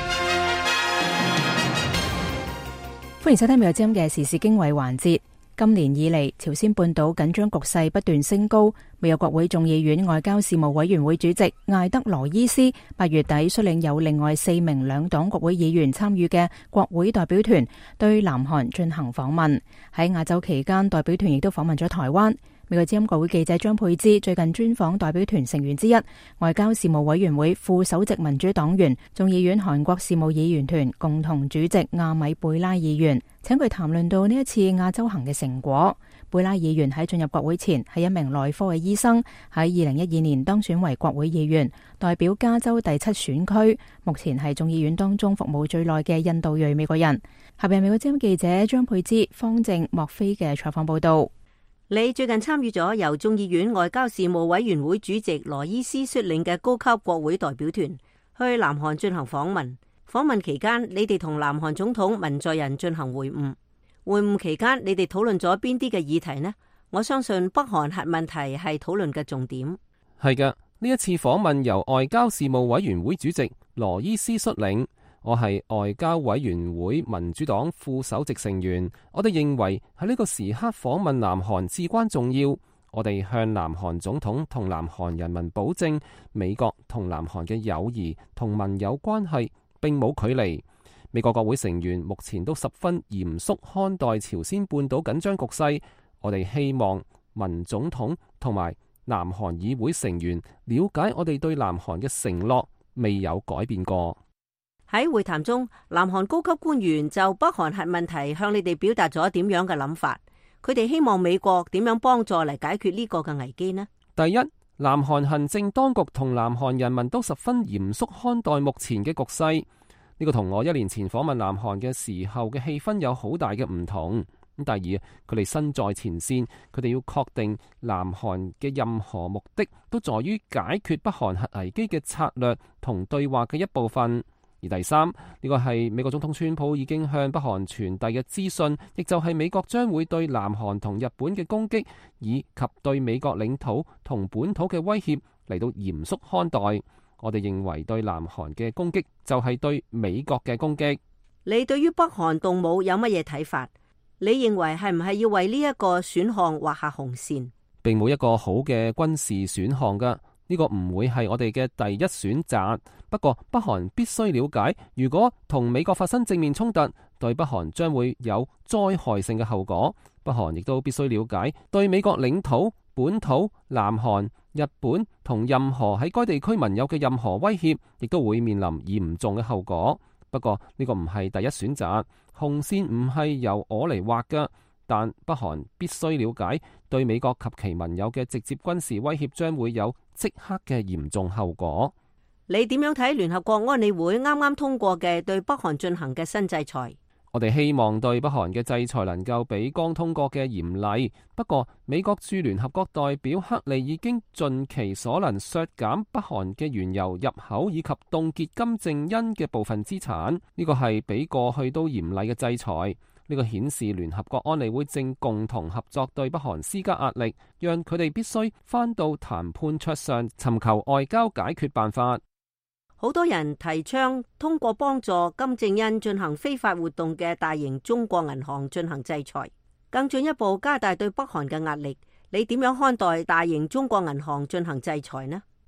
歡迎收聽美國之音嘅時事經緯環節。今年以嚟，朝鮮半島緊張局勢不斷升高。美國國會眾議院外交事務委員會主席艾德羅伊斯八月底率領有另外四名兩黨國會議員參與嘅國會代表團對南韓進行訪問。喺亞洲期間，代表團亦都訪問咗台灣。美國之音國會記者張佩芝最近專訪代表團成員之一，外交事務委員會副首席民主黨員、眾議院韓國事務議員團共同主席亞米貝拉議員，請佢談論到呢一次亞洲行嘅成果。貝拉議員喺進入國會前係一名內科嘅醫生，喺二零一二年當選為國會議員，代表加州第七選區，目前係眾議院當中服務最耐嘅印度裔美國人。下邊美國之音記者張佩芝、方正、莫菲嘅採訪報道。 你最近參與咗由眾議院外交事務委員會主席羅伊斯率領嘅高級國會代表團去南韓進行訪問。訪問期間，你哋同南韓總統文在寅進行會晤。會晤期間，你哋討論咗邊啲嘅議題呢？我相信北韓核問題係討論嘅重點。 係嘅，呢一次訪問由外交事務委員會主席羅伊斯率領。我係外交委員會民主黨副首席成員，我哋認為喺呢個時刻訪問南韓至關重要。我哋向南韓總統同南韓人民保證，美國同南韓嘅友誼同盟友關係並冇距離。美國國會成員目前都十分嚴肅看待朝鮮半島緊張局勢。我哋希望文總統同埋南韓議會成員了解我哋對南韓嘅承諾未有改變過。 喺會談中，南韓高級官員就北韓核問題向你哋表達咗點樣嘅諗法？佢哋希望美國點樣幫助嚟解決呢個嘅危機呢？ 第一，南韓行政當局同南韓人民都十分嚴肅看待目前嘅局勢，呢個同我一年前訪問南韓嘅時候嘅氣氛有好大嘅唔同。咁第二，佢哋身在前線，佢哋要確定南韓嘅任何目的都在於解決北韓核危機嘅策略同對話嘅一部分。而第三，呢個係美國總統川普已經向北韓傳遞嘅資訊，亦就係美國將會對南韓同日本嘅攻擊，以及對美國領土同本土嘅威脅嚟到嚴肅看待。我哋認為對南韓嘅攻擊就係對美國嘅攻擊。 你對於北韓動武有乜嘢睇法？你認為係唔係要為呢一個選項畫下紅線？ 並冇一個好嘅軍事選項㗎。呢個唔會係我哋嘅第一選擇。不過北韓必須了解，如果同美國發生正面衝突，對北韓將會有災害性嘅後果。北韓亦都必須了解，對美國領土、本土、南韓、日本同任何喺該地區盟友嘅任何威脅，亦都會面臨嚴重嘅後果。不過呢個唔係第一選擇，紅線唔係由我嚟畫㗎。但北韓必須了解，對美國及其盟友嘅直接軍事威脅將會有即刻嘅嚴重後果。 你點樣睇聯合國安理會啱啱通過嘅對北韓進行嘅新制裁？ 我哋希望對北韓嘅制裁能夠比剛通過嘅嚴厲。不過美國駐聯合國代表克利已經盡其所能削減北韓嘅原油入口以及凍結金正恩嘅部分資產。呢個係比過去都嚴厲嘅制裁。呢個顯示聯合國安理會正共同合作對北韓施加壓力，讓佢哋必須返到談判桌上，尋求外交解決辦法。 好多人提倡通過幫助金正恩進行非法活動嘅大型中國銀行進行制裁，更進一步加大對北韓嘅壓力。你點樣看待大型中國銀行進行制裁呢？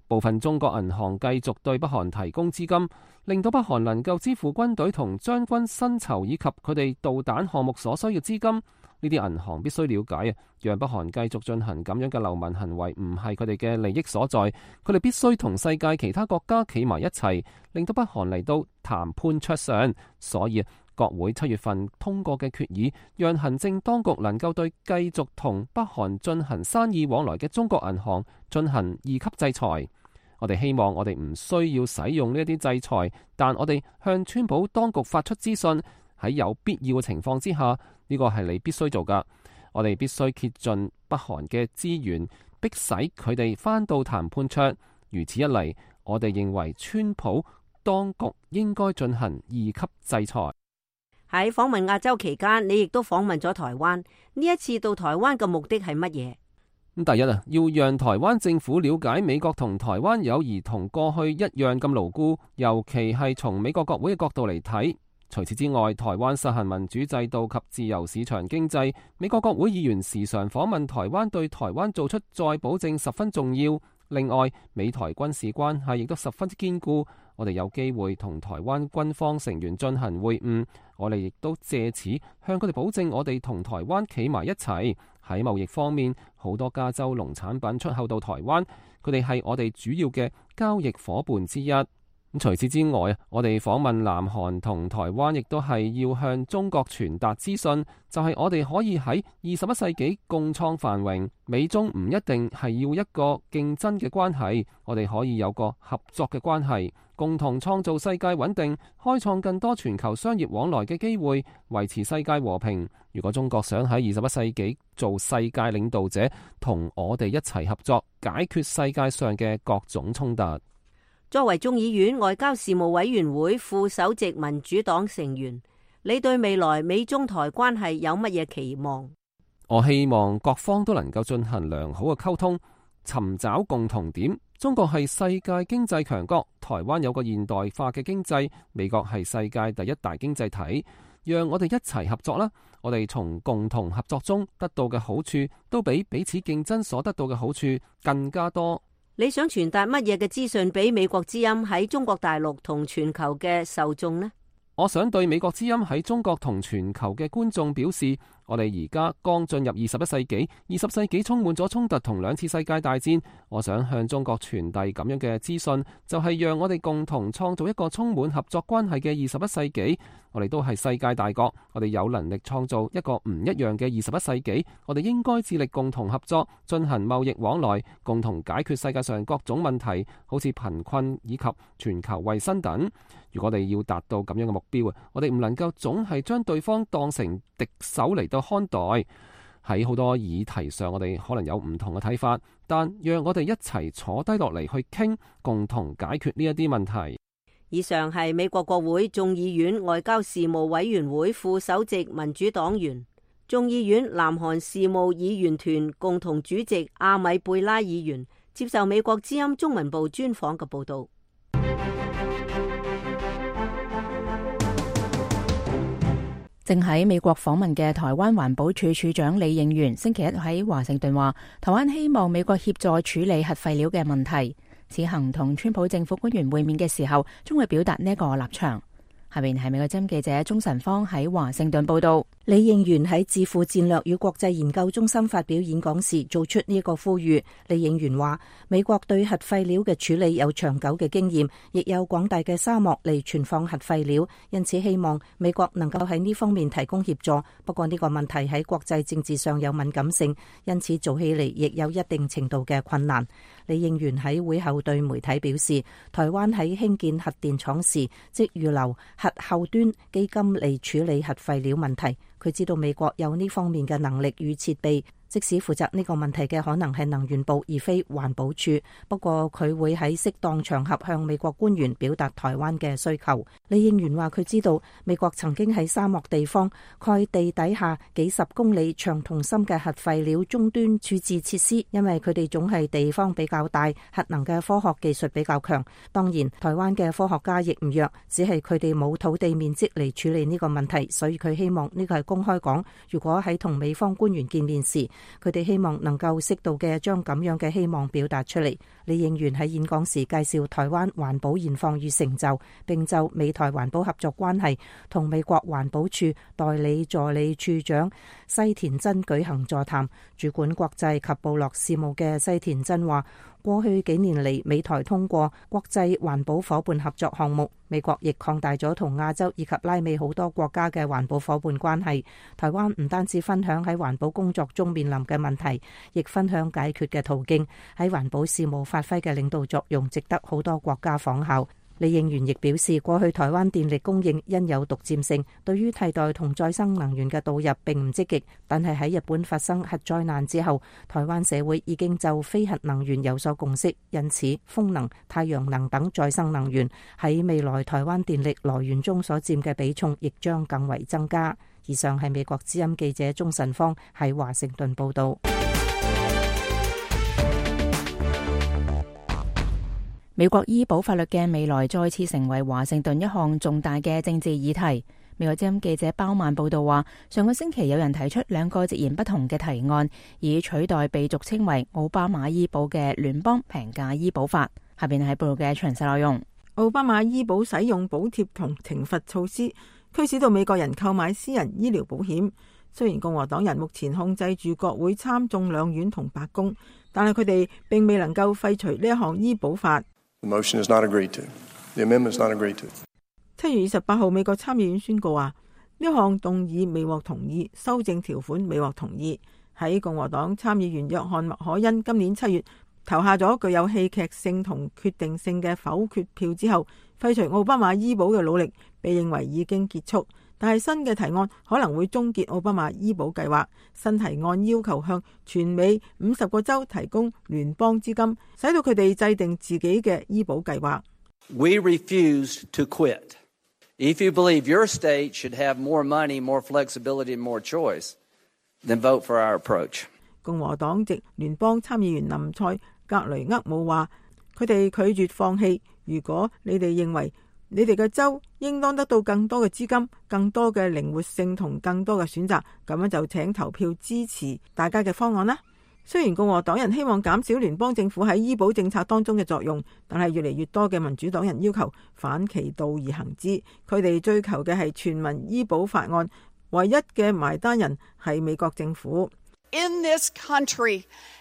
部分中國銀行繼續對北韓提供資金，令到北韓能夠支付軍隊同將軍薪酬以及佢哋導彈項目所需嘅資金。呢啲銀行必須了解啊，讓北韓繼續進行咁樣嘅流氓行為唔係佢哋嘅利益所在，佢哋必須同世界其他國家企埋一齊，令到北韓嚟到談判桌上。所以國會七月份通過嘅決議，讓行政當局能夠對繼續同北韓進行生意往來嘅中國銀行進行二級制裁。我哋希望我哋唔需要使用呢一啲制裁，但我哋向川普當局發出資訊，喺有必要嘅情況之下，呢個係你必須做噶。我哋必須竭盡北韓嘅資源，迫使佢哋返到談判桌。如此一嚟，我哋認為川普當局應該進行二級制裁。 喺訪問亞洲期間，你亦都訪問咗台灣。呢一次到台灣嘅目的係乜嘢？ 咁第一啊，要讓台灣政府了解美國同台灣友誼同過去一樣咁牢固，尤其係從美國國會嘅角度嚟睇。除此之外，台灣實行民主制度及自由市場經濟，美國國會議員時常訪問台灣，對台灣做出再保證十分重要。另外，美台軍事關係亦都十分之堅固。我哋有機會同台灣軍方成員進行會晤，我哋亦都借此向佢哋保證，我哋同台灣企埋一齊。喺貿易方面，好多加州農產品出口到台灣，佢哋係我哋主要嘅交易夥伴之一。咁除此之外啊，我哋訪問南韓同台灣，亦都係要向中國傳達資訊，就係我哋可以喺二十一世紀共創繁榮。美中唔一定係要一個競爭嘅關係，我哋可以有個合作嘅關係，共同創造世界穩定，開創更多全球商業往來嘅機會，維持世界和平。如果中國想喺二十一世紀做世界領導者，同我哋一齊合作，解決世界上嘅各種衝突。 作為眾議院外交事務委員會副首席民主黨成員，你對未來美中台關係有乜嘢期望？ 我希望各方都能夠進行良好嘅溝通，尋找共同點。中國係世界經濟強國，台灣有個現代化嘅經濟，美國係世界第一大經濟體。讓我哋一齊合作啦！我哋從共同合作中得到嘅好處，都比彼此競爭所得到嘅好處更加多。 你想傳達乜嘢嘅資訊俾美國之音喺中國大陸同全球嘅受眾呢？ 我想對美國之音喺中國同全球嘅觀眾表示，我哋而家剛進入二十一世紀，二十世紀充滿咗衝突同兩次世界大戰。我想向中國傳遞咁樣嘅資訊，就係讓我哋共同創造一個充滿合作關係嘅二十一世紀。我哋都係世界大國，我哋有能力創造一個唔一樣嘅二十一世紀。我哋應該致力共同合作，進行貿易往來，共同解決世界上各種問題，好似貧困以及全球衛生等。如果我哋要達到咁樣嘅目標啊，我哋唔能夠總係將對方當成敵手嚟到看待。喺好多議題上，我哋可能有唔同嘅睇法，但讓我哋一齊坐低落嚟去傾，共同解決呢一啲問題。 以上係美國國會眾議院外交事務委員會副首席民主黨員、眾議院南韓事務議員團共同主席阿米貝拉議員接受美國之音中文部專訪嘅報道。 正喺美國訪問嘅台灣環保署署長李應元星期一喺華盛頓話，台灣希望美國協助處理核廢料嘅問題。此行同川普政府官員會面嘅時候，將會表達呢個立場。下面係美國之音記者鍾晨芳喺華盛頓報道。 李應元喺智庫戰略與國際研究中心發表演講時，做出呢個呼籲。李應元話：美國對核廢料嘅處理有長久嘅經驗，亦有廣大嘅沙漠嚟存放核廢料，因此希望美國能夠喺呢方面提供協助。不過呢個問題喺國際政治上有敏感性，因此做起嚟亦有一定程度嘅困難。李應元喺會後對媒體表示，台灣喺興建核電廠時，即預留核後端基金嚟處理核廢料問題。佢知道美國有呢方面嘅能力與設備，即使負責呢個問題嘅可能係能源部而非環保署。不過佢會喺適當場合向美國官員表達台灣嘅需求。李應元話佢知道美國曾經喺沙漠地方蓋地底下幾十公里長同深嘅核廢料終端處置設施，因為佢哋總係地方比較大，核能嘅科學技術比較強。當然台灣嘅科學家亦唔弱，只係佢哋冇土地面積嚟處理呢個問題，所以佢希望呢個係公開講。如果喺同美方官員見面時， 佢哋希望能夠適度嘅將咁樣嘅希望表達出嚟。李應元喺演講時介紹台灣環保現況與成就，並就美台環保合作關係同美國環保署代理助理處長西田真舉行座談。主管國際及部落事務嘅西田真話，過去幾年嚟，美台通過國際環保夥伴合作項目，美國亦擴大咗同亞洲以及拉美好多國家嘅環保夥伴關係。台灣唔單止分享喺環保工作中面臨嘅問題，亦分享解決嘅途徑，喺環保事務發揮嘅領導作用，值得好多國家仿效。李應元亦表示，過去台灣電力供應因有獨佔性，對於替代同再生能源嘅導入並唔積極。但係喺日本發生核災難之後，台灣社會已經就非核能源有所共識，因此風能、太陽能等再生能源喺未來台灣電力來源中所佔嘅比重亦將更為增加。以上係美國之音記者鍾晨芳喺華盛頓報道。 美國醫保法律嘅未來再次成為華盛頓一項重大嘅政治議題。美國之音記者包曼報道話，上個星期有人提出兩個截然不同嘅提案，以取代被俗稱為奧巴馬醫保嘅聯邦平價醫保法。下邊係報道嘅詳細內容。 奧巴馬醫保使用補貼同懲罰措施，驅使到美國人購買私人醫療保險。雖然共和黨人目前控制住國會參眾兩院同白宮，但係佢哋並未能夠廢除呢一項醫保法。 The motion is not agreed to. The amendment is not agreed to. 七月二十八號，美國參議院宣告話，呢項動議未獲同意，修正條款未獲同意。喺共和黨參議員約翰麥可恩今年七月投下咗具有戲劇性同決定性嘅否決票之後，廢除奧巴馬醫保嘅努力被認為已經結束。但係新嘅提案可能會終結奧巴馬醫保計劃。新提案要求向全美五十個州提供聯邦資金，使到佢哋制定自己嘅醫保計劃。 We refuse to quit. If you believe your state should have more money, more flexibility, and more choice, then vote for our approach. 共和黨籍聯邦參議員林賽格雷厄姆話：佢哋拒絕放棄。如果你哋認為你哋嘅州應當得到更多嘅資金、更多嘅靈活性同更多嘅選擇，咁樣就請投票支持大家嘅方案啦。雖然共和黨人希望減少聯邦政府喺醫保政策當中嘅作用，但係越嚟越多嘅民主黨人要求反其道而行之。佢哋追求嘅係全民醫保法案，唯一嘅埋單人係美國政府。 In this country,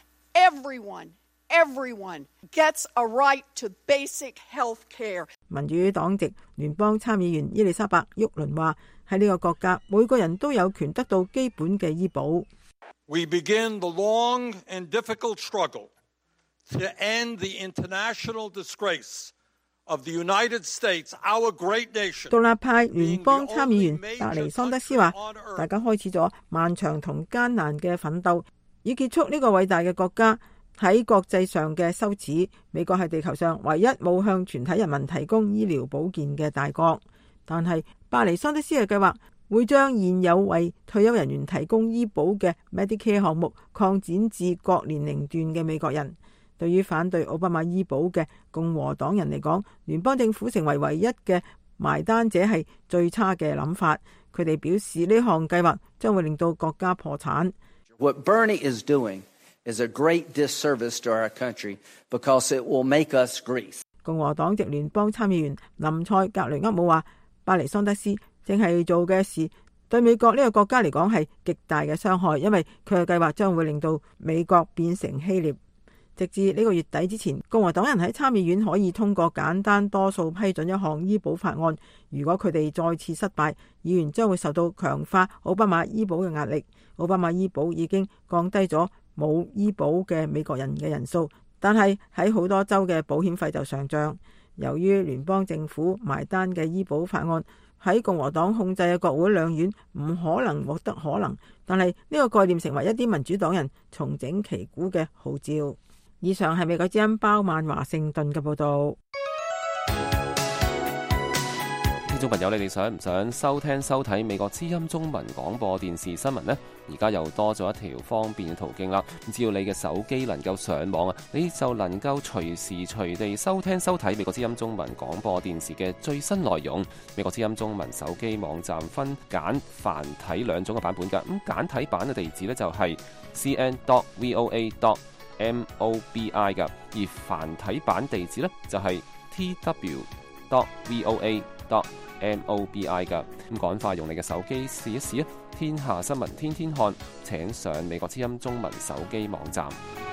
everyone Everyone gets a right to basic health care. 民主黨籍聯邦參議員伊麗莎白沃倫話：喺呢個國家，每個人都有權得到基本嘅醫保。 We begin the long and difficult struggle to end the international disgrace of the United States, our great nation. 獨立派聯邦參議員達尼桑德斯話：大家開始咗漫長同艱難嘅奮鬥，以結束呢個偉大嘅國家喺國際上嘅羞恥。美國係地球上唯一冇向全體人民提供醫療保健嘅大國，但係巴尼桑德斯嘅計劃會將現有為退休人員提供醫保嘅 Medicare 項目擴展至各年齡段嘅美國人。對於反對奧巴馬醫保嘅共和黨人嚟講，聯邦政府成為唯一嘅埋單者係最差嘅諗法。佢哋表示呢項計劃將會令到國家破產。 What Bernie is doing is a great disservice to our country because it will make us Greece. 共和黨籍聯邦參議員林賽格雷厄姆話：巴尼桑德斯正係做嘅事對美國呢個國家嚟講係極大嘅傷害，因為佢嘅計劃將會令到美國變成希臘。直至呢個月底之前，共和黨人喺參議院可以通過簡單多數批准一項醫保法案。如果佢哋再次失敗，議員將會受到強化奧巴馬醫保嘅壓力。奧巴馬醫保已經降低咗冇醫保嘅美國人嘅人數，但係喺好多州嘅保險費就上漲。由於聯邦政府埋單嘅醫保法案喺共和黨控制嘅國會兩院唔可能獲得可能，但係呢個概念成為一啲民主黨人重整旗鼓嘅號召。以上係美國之音包曼華盛頓嘅報道。 聽眾朋友，你哋想唔想收聽收睇美國之音中文廣播電視新聞呢？而家又多咗一條方便嘅途徑啦。只要你嘅手機能夠上網啊，你就能夠隨時隨地收聽收睇美國之音中文廣播電視嘅最新內容。美國之音中文手機網站分簡繁體兩種嘅版本㗎。咁簡體版嘅地址呢，就係 c n dot voa dot mobi 嘅，而繁體版地址呢，就係 t w dot voa dot mobi 嘅。咁趕快用你嘅手機試一試啊！天下新聞天天看，請上美國之音中文手機網站。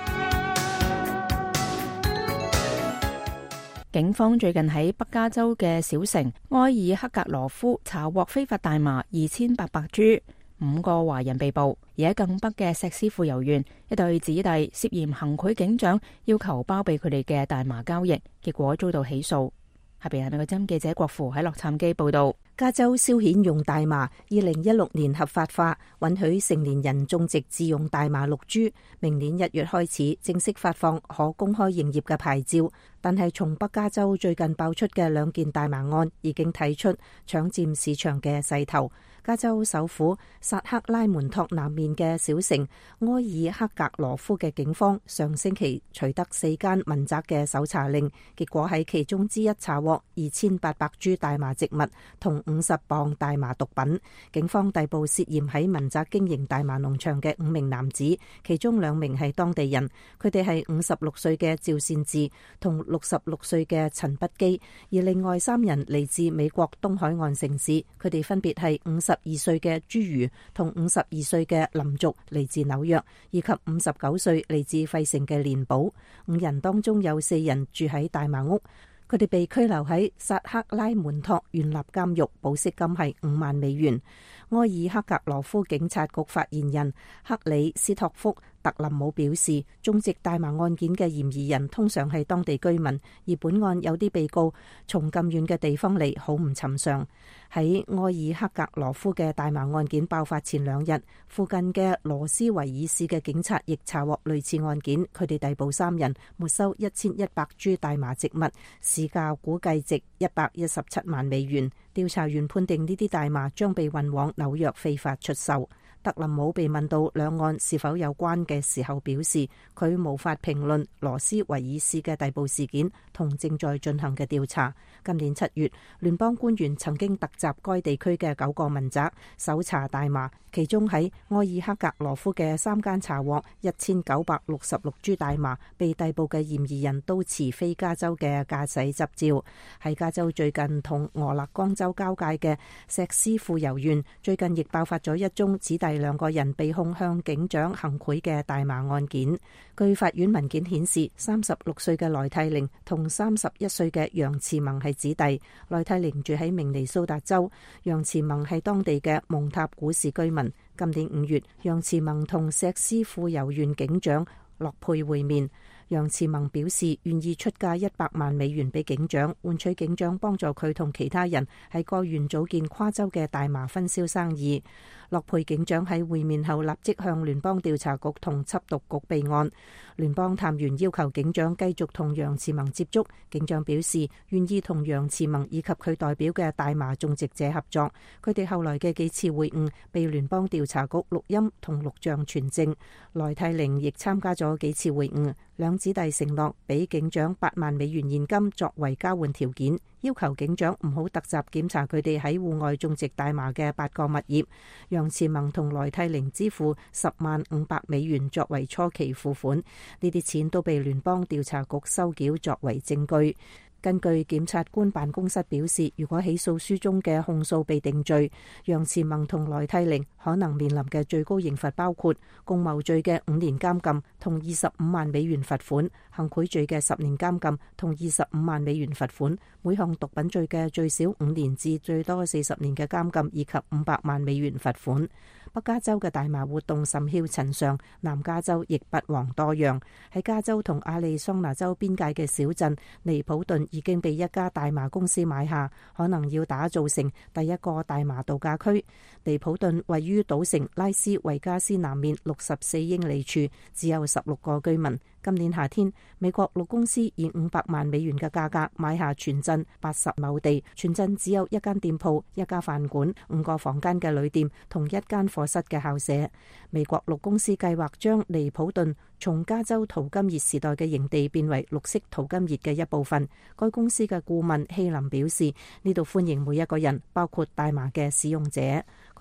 警方最近喺北加州嘅小城埃爾克格羅夫查獲非法大麻二千八百株，五個華人被捕。而喺更北嘅石獅富游園，一對子弟涉嫌行賄警長，要求包庇佢哋嘅大麻交易，結果遭到起訴。下邊係美國之音記者郭芙喺洛杉磯報道。 加州消遣用大麻二零一六年合法化，允許成年人種植自用大麻六株，明年一月開始正式發放可公開營業嘅牌照。但係從北加州最近爆出嘅兩件大麻案已經睇出搶佔市場嘅勢頭。加州首府薩克拉門托南面嘅小城埃爾克格羅夫嘅警方上星期取得四間民宅嘅搜查令，結果喺其中之一查獲二千八百株大麻植物同五十磅大麻毒品。警方逮捕涉嫌喺民宅經營大麻農場嘅五名男子，其中兩名係當地人，佢哋係五十六歲嘅趙善志同六十六歲嘅陳不基，而另外三人嚟自美國東海岸城市，佢哋分別係五十二歲嘅朱如同五十二歲嘅林族嚟自紐約，以及五十九歲嚟自費城嘅連寶。五人當中有四人住喺大麻屋，佢哋被拘留喺薩克拉門托縣立監獄，保釋金係五萬美元。埃爾克格羅夫警察局發言人克里斯托福特林姆表示，種植大麻案件嘅嫌疑人通常係當地居民，而本案有啲被告從咁遠嘅地方嚟，好唔尋常。喺埃爾克格羅夫嘅大麻案件爆發前兩日，附近嘅羅斯維爾市嘅警察亦查獲類似案件，佢哋逮捕三人，沒收一千一百株大麻植物，市價估計值一百一十七萬美元。調查員判定呢啲大麻將被運往紐約非法出售。特林姆被問到兩案是否有關嘅時候，表示佢無法評論羅斯維爾市嘅逮捕事件同正在進行嘅調查。今年七月，聯邦官員曾經突襲該地區嘅九個民宅，搜查大麻，其中喺埃爾克格羅夫嘅三間查獲一千九百六十六株大麻，被逮捕嘅嫌疑人都持非加州嘅駕駛執照。喺加州最近同俄勒岡州交界嘅石獅富游園，最近亦爆發咗一宗子弟兩個人被控向警長行賄嘅大麻案件。據法院文件顯示，三十六歲嘅萊蒂寧同三十一歲嘅楊慈萌係子弟。萊蒂寧住喺明尼蘇達州，楊慈萌係當地嘅蒙塔古市居民。今年五月，楊慈萌同石獅富游園警長洛佩會面。楊慈萌表示願意出價一百萬美元俾警長，換取警長幫助佢同其他人喺該縣組建跨州嘅大麻分銷生意。洛佩警長喺會面後立即向聯邦調查局同緝毒局備案。聯邦探員要求警長繼續同楊慈萌接觸，警長表示願意同楊慈萌以及佢代表嘅大麻種植者合作。佢哋後來嘅幾次會晤被聯邦調查局錄音同錄像存證。萊蒂寧亦參加咗幾次會晤，兩子弟承諾俾警長八萬美元現金作為交換條件，要求警長唔好突襲檢查佢哋喺戶外種植大麻嘅八個物業。楊慈萌同萊蒂寧支付十萬五百美元作為初期付款，呢啲錢都被聯邦調查局收繳作為證據。根據檢察官辦公室表示，如果起訴書中嘅控訴被定罪，楊慈萌同萊蒂寧可能面臨嘅最高刑罰包括共謀罪嘅五年監禁同二十五萬美元罰款，行賄罪嘅十年監禁同二十五萬美元罰款，每項毒品罪嘅最少五年至最多四十年嘅監禁以及五百萬美元罰款。北加州嘅大麻活動甚囂塵上，南加州亦不遑多讓。喺加州同亞利桑那州邊界嘅小鎮尼普頓已經被一家大麻公司買下，可能要打造成第一個大麻度假區。尼普頓位於賭城拉斯維加斯南面六十四英里處，只有十六個居民。今年夏天，美國陸公司以五百萬美元嘅價格買下全鎮八十畝地，全鎮只有一間店鋪、一家飯館、五個房間嘅旅店同一間課室嘅校舍。美國陸公司計劃將尼普頓從加州淘金熱時代嘅營地變為綠色淘金熱嘅一部分。該公司嘅顧問希林表示，呢度歡迎每一個人，包括大麻嘅使用者。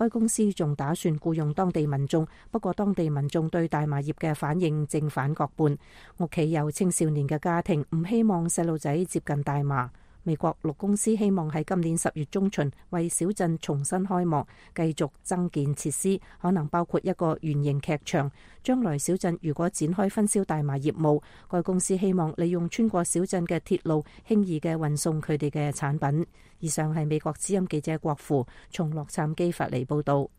該公司仲打算僱用當地民眾，不過當地民眾對大麻葉嘅反應正反各半。屋企有青少年嘅家庭唔希望細路仔接近大麻。美國綠公司希望喺今年十月中旬為小鎮重新開幕，繼續增建設施，可能包括一個圓形劇場。將來小鎮如果展開分銷大麻業務，該公司希望利用穿過小鎮嘅鐵路，輕易嘅運送佢哋嘅產品。以上係美國之音記者郭芙從洛杉磯發嚟報道。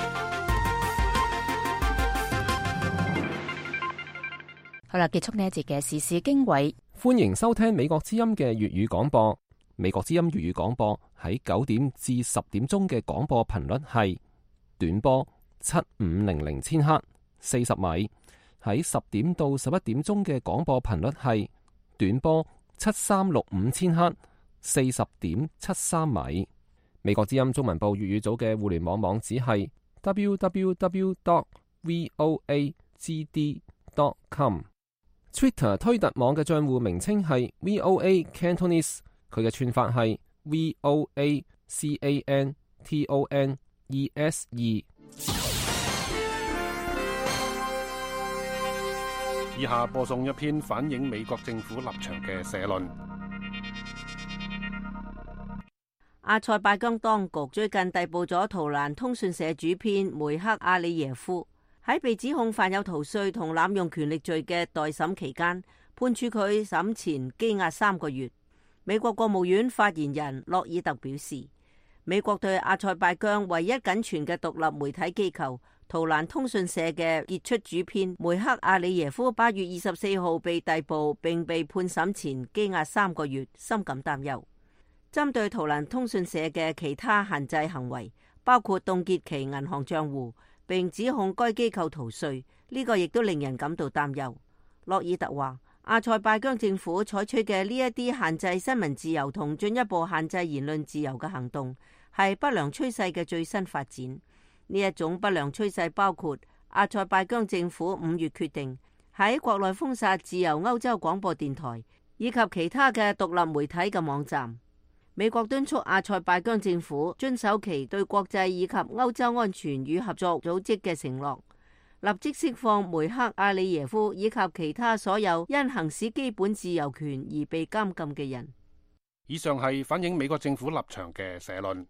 好啦，結束呢一節嘅時事經緯。 歡迎收聽美國之音嘅粵語廣播。美國之音粵語廣播喺九點至十點鐘嘅廣播頻率係短波七五零零千赫四十米，喺十點到十一點鐘嘅廣播頻率係短波七三六五千赫四十點七三米。美國之音中文部粵語組嘅互聯網網址係 double-u double-u double-u dot voa g d dot com。Twitter 推特網嘅賬戶名稱係 V O A Cantonese， 佢嘅串法係 V O A C A N T O N E S E。 以下播送一篇反映美國政府立場嘅社論。 阿塞拜疆當局最近逮捕咗圖蘭通訊社主編梅克阿里耶夫。喺被指控犯有逃稅同濫用權力罪嘅待審期間，判處佢審前羈押三個月。美國國務院發言人洛爾特表示，美國對阿塞拜疆唯一僅存嘅獨立媒體機構圖蘭通訊社嘅傑出主編梅克阿里耶夫八月二十四號被逮捕並被判審前羈押三個月，深感擔憂。針對圖蘭通訊社嘅其他限制行為，包括凍結其銀行賬戶，並指控該機構逃稅，呢、這個亦都令人感到擔憂。洛爾特話，阿塞拜疆政府採取嘅呢一啲限制新聞自由同進一步限制言論自由嘅行動，係不良趨勢嘅最新發展。呢一種不良趨勢包括阿塞拜疆政府五月決定喺國內封殺自由歐洲廣播電台以及其他嘅獨立媒體嘅網站。美國敦促阿塞拜疆政府遵守其對國際以及歐洲安全與合作組織嘅承諾，立即釋放梅克阿里耶夫以及其他所有因行使基本自由權而被監禁嘅人。 以上係反映美國政府立場嘅社論。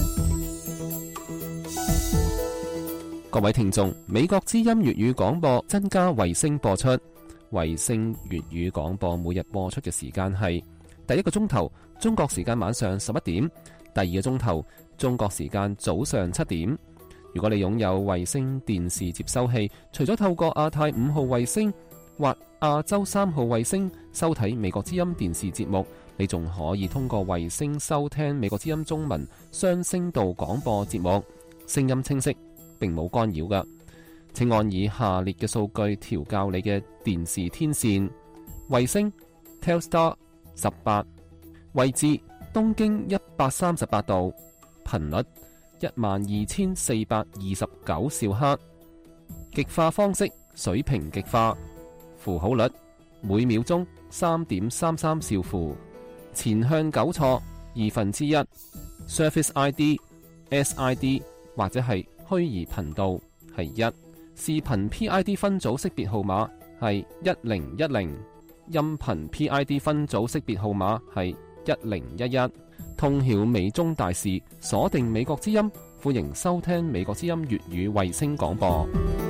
各位聽眾，美國之音粵語廣播增加衛星播出，衛星粵語廣播每日播出嘅時間係第一個鐘頭中國時間晚上十一點，第二個鐘頭中國時間早上七點。如果你擁有衛星電視接收器，除咗透過亞太五號衛星或亞洲三號衛星收睇美國之音電視節目，你仲可以通過衛星收聽美國之音中文雙聲道廣播節目，聲音清晰，並冇干擾㗎。請按以下列嘅數據調校你嘅電視天線：衛星 Telstar 十八，位置東經一百三十八度，頻率一萬二千四百二十九兆赫，極化方式水平極化，符號率每秒鐘三點三三兆符，前向糾錯二分之一 ，Surface I D、S I D 或者係虛擬頻道係一，視頻 P I D 分組識別號碼係一零一零。音頻 P I D 分組識別號碼係一零一一，通曉美中大事，鎖定美國之音，歡迎收聽美國之音粵語衛星廣播。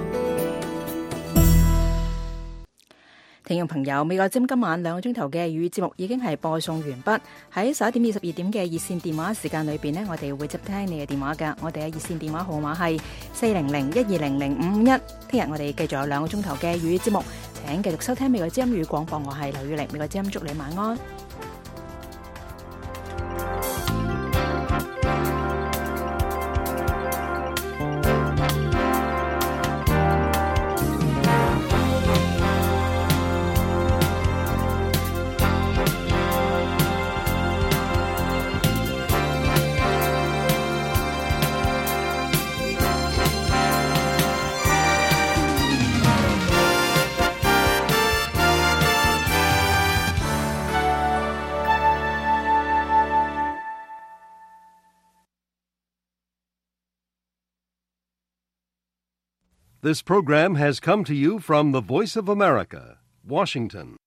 聽眾朋友，美國之音今晚兩個鐘頭嘅粵語節目已經係播送完畢。喺十一點二十二點嘅熱線電話時間裏邊呢，我哋會接聽你嘅電話噶。我哋嘅熱線電話號碼係四零零一二零零五五一。聽日我哋繼續有兩個鐘頭嘅粵語節目，請繼續收聽美國之音粵語廣播。我係劉宇玲，美國之音祝你晚安。 This program has come to you from the Voice of America, Washington.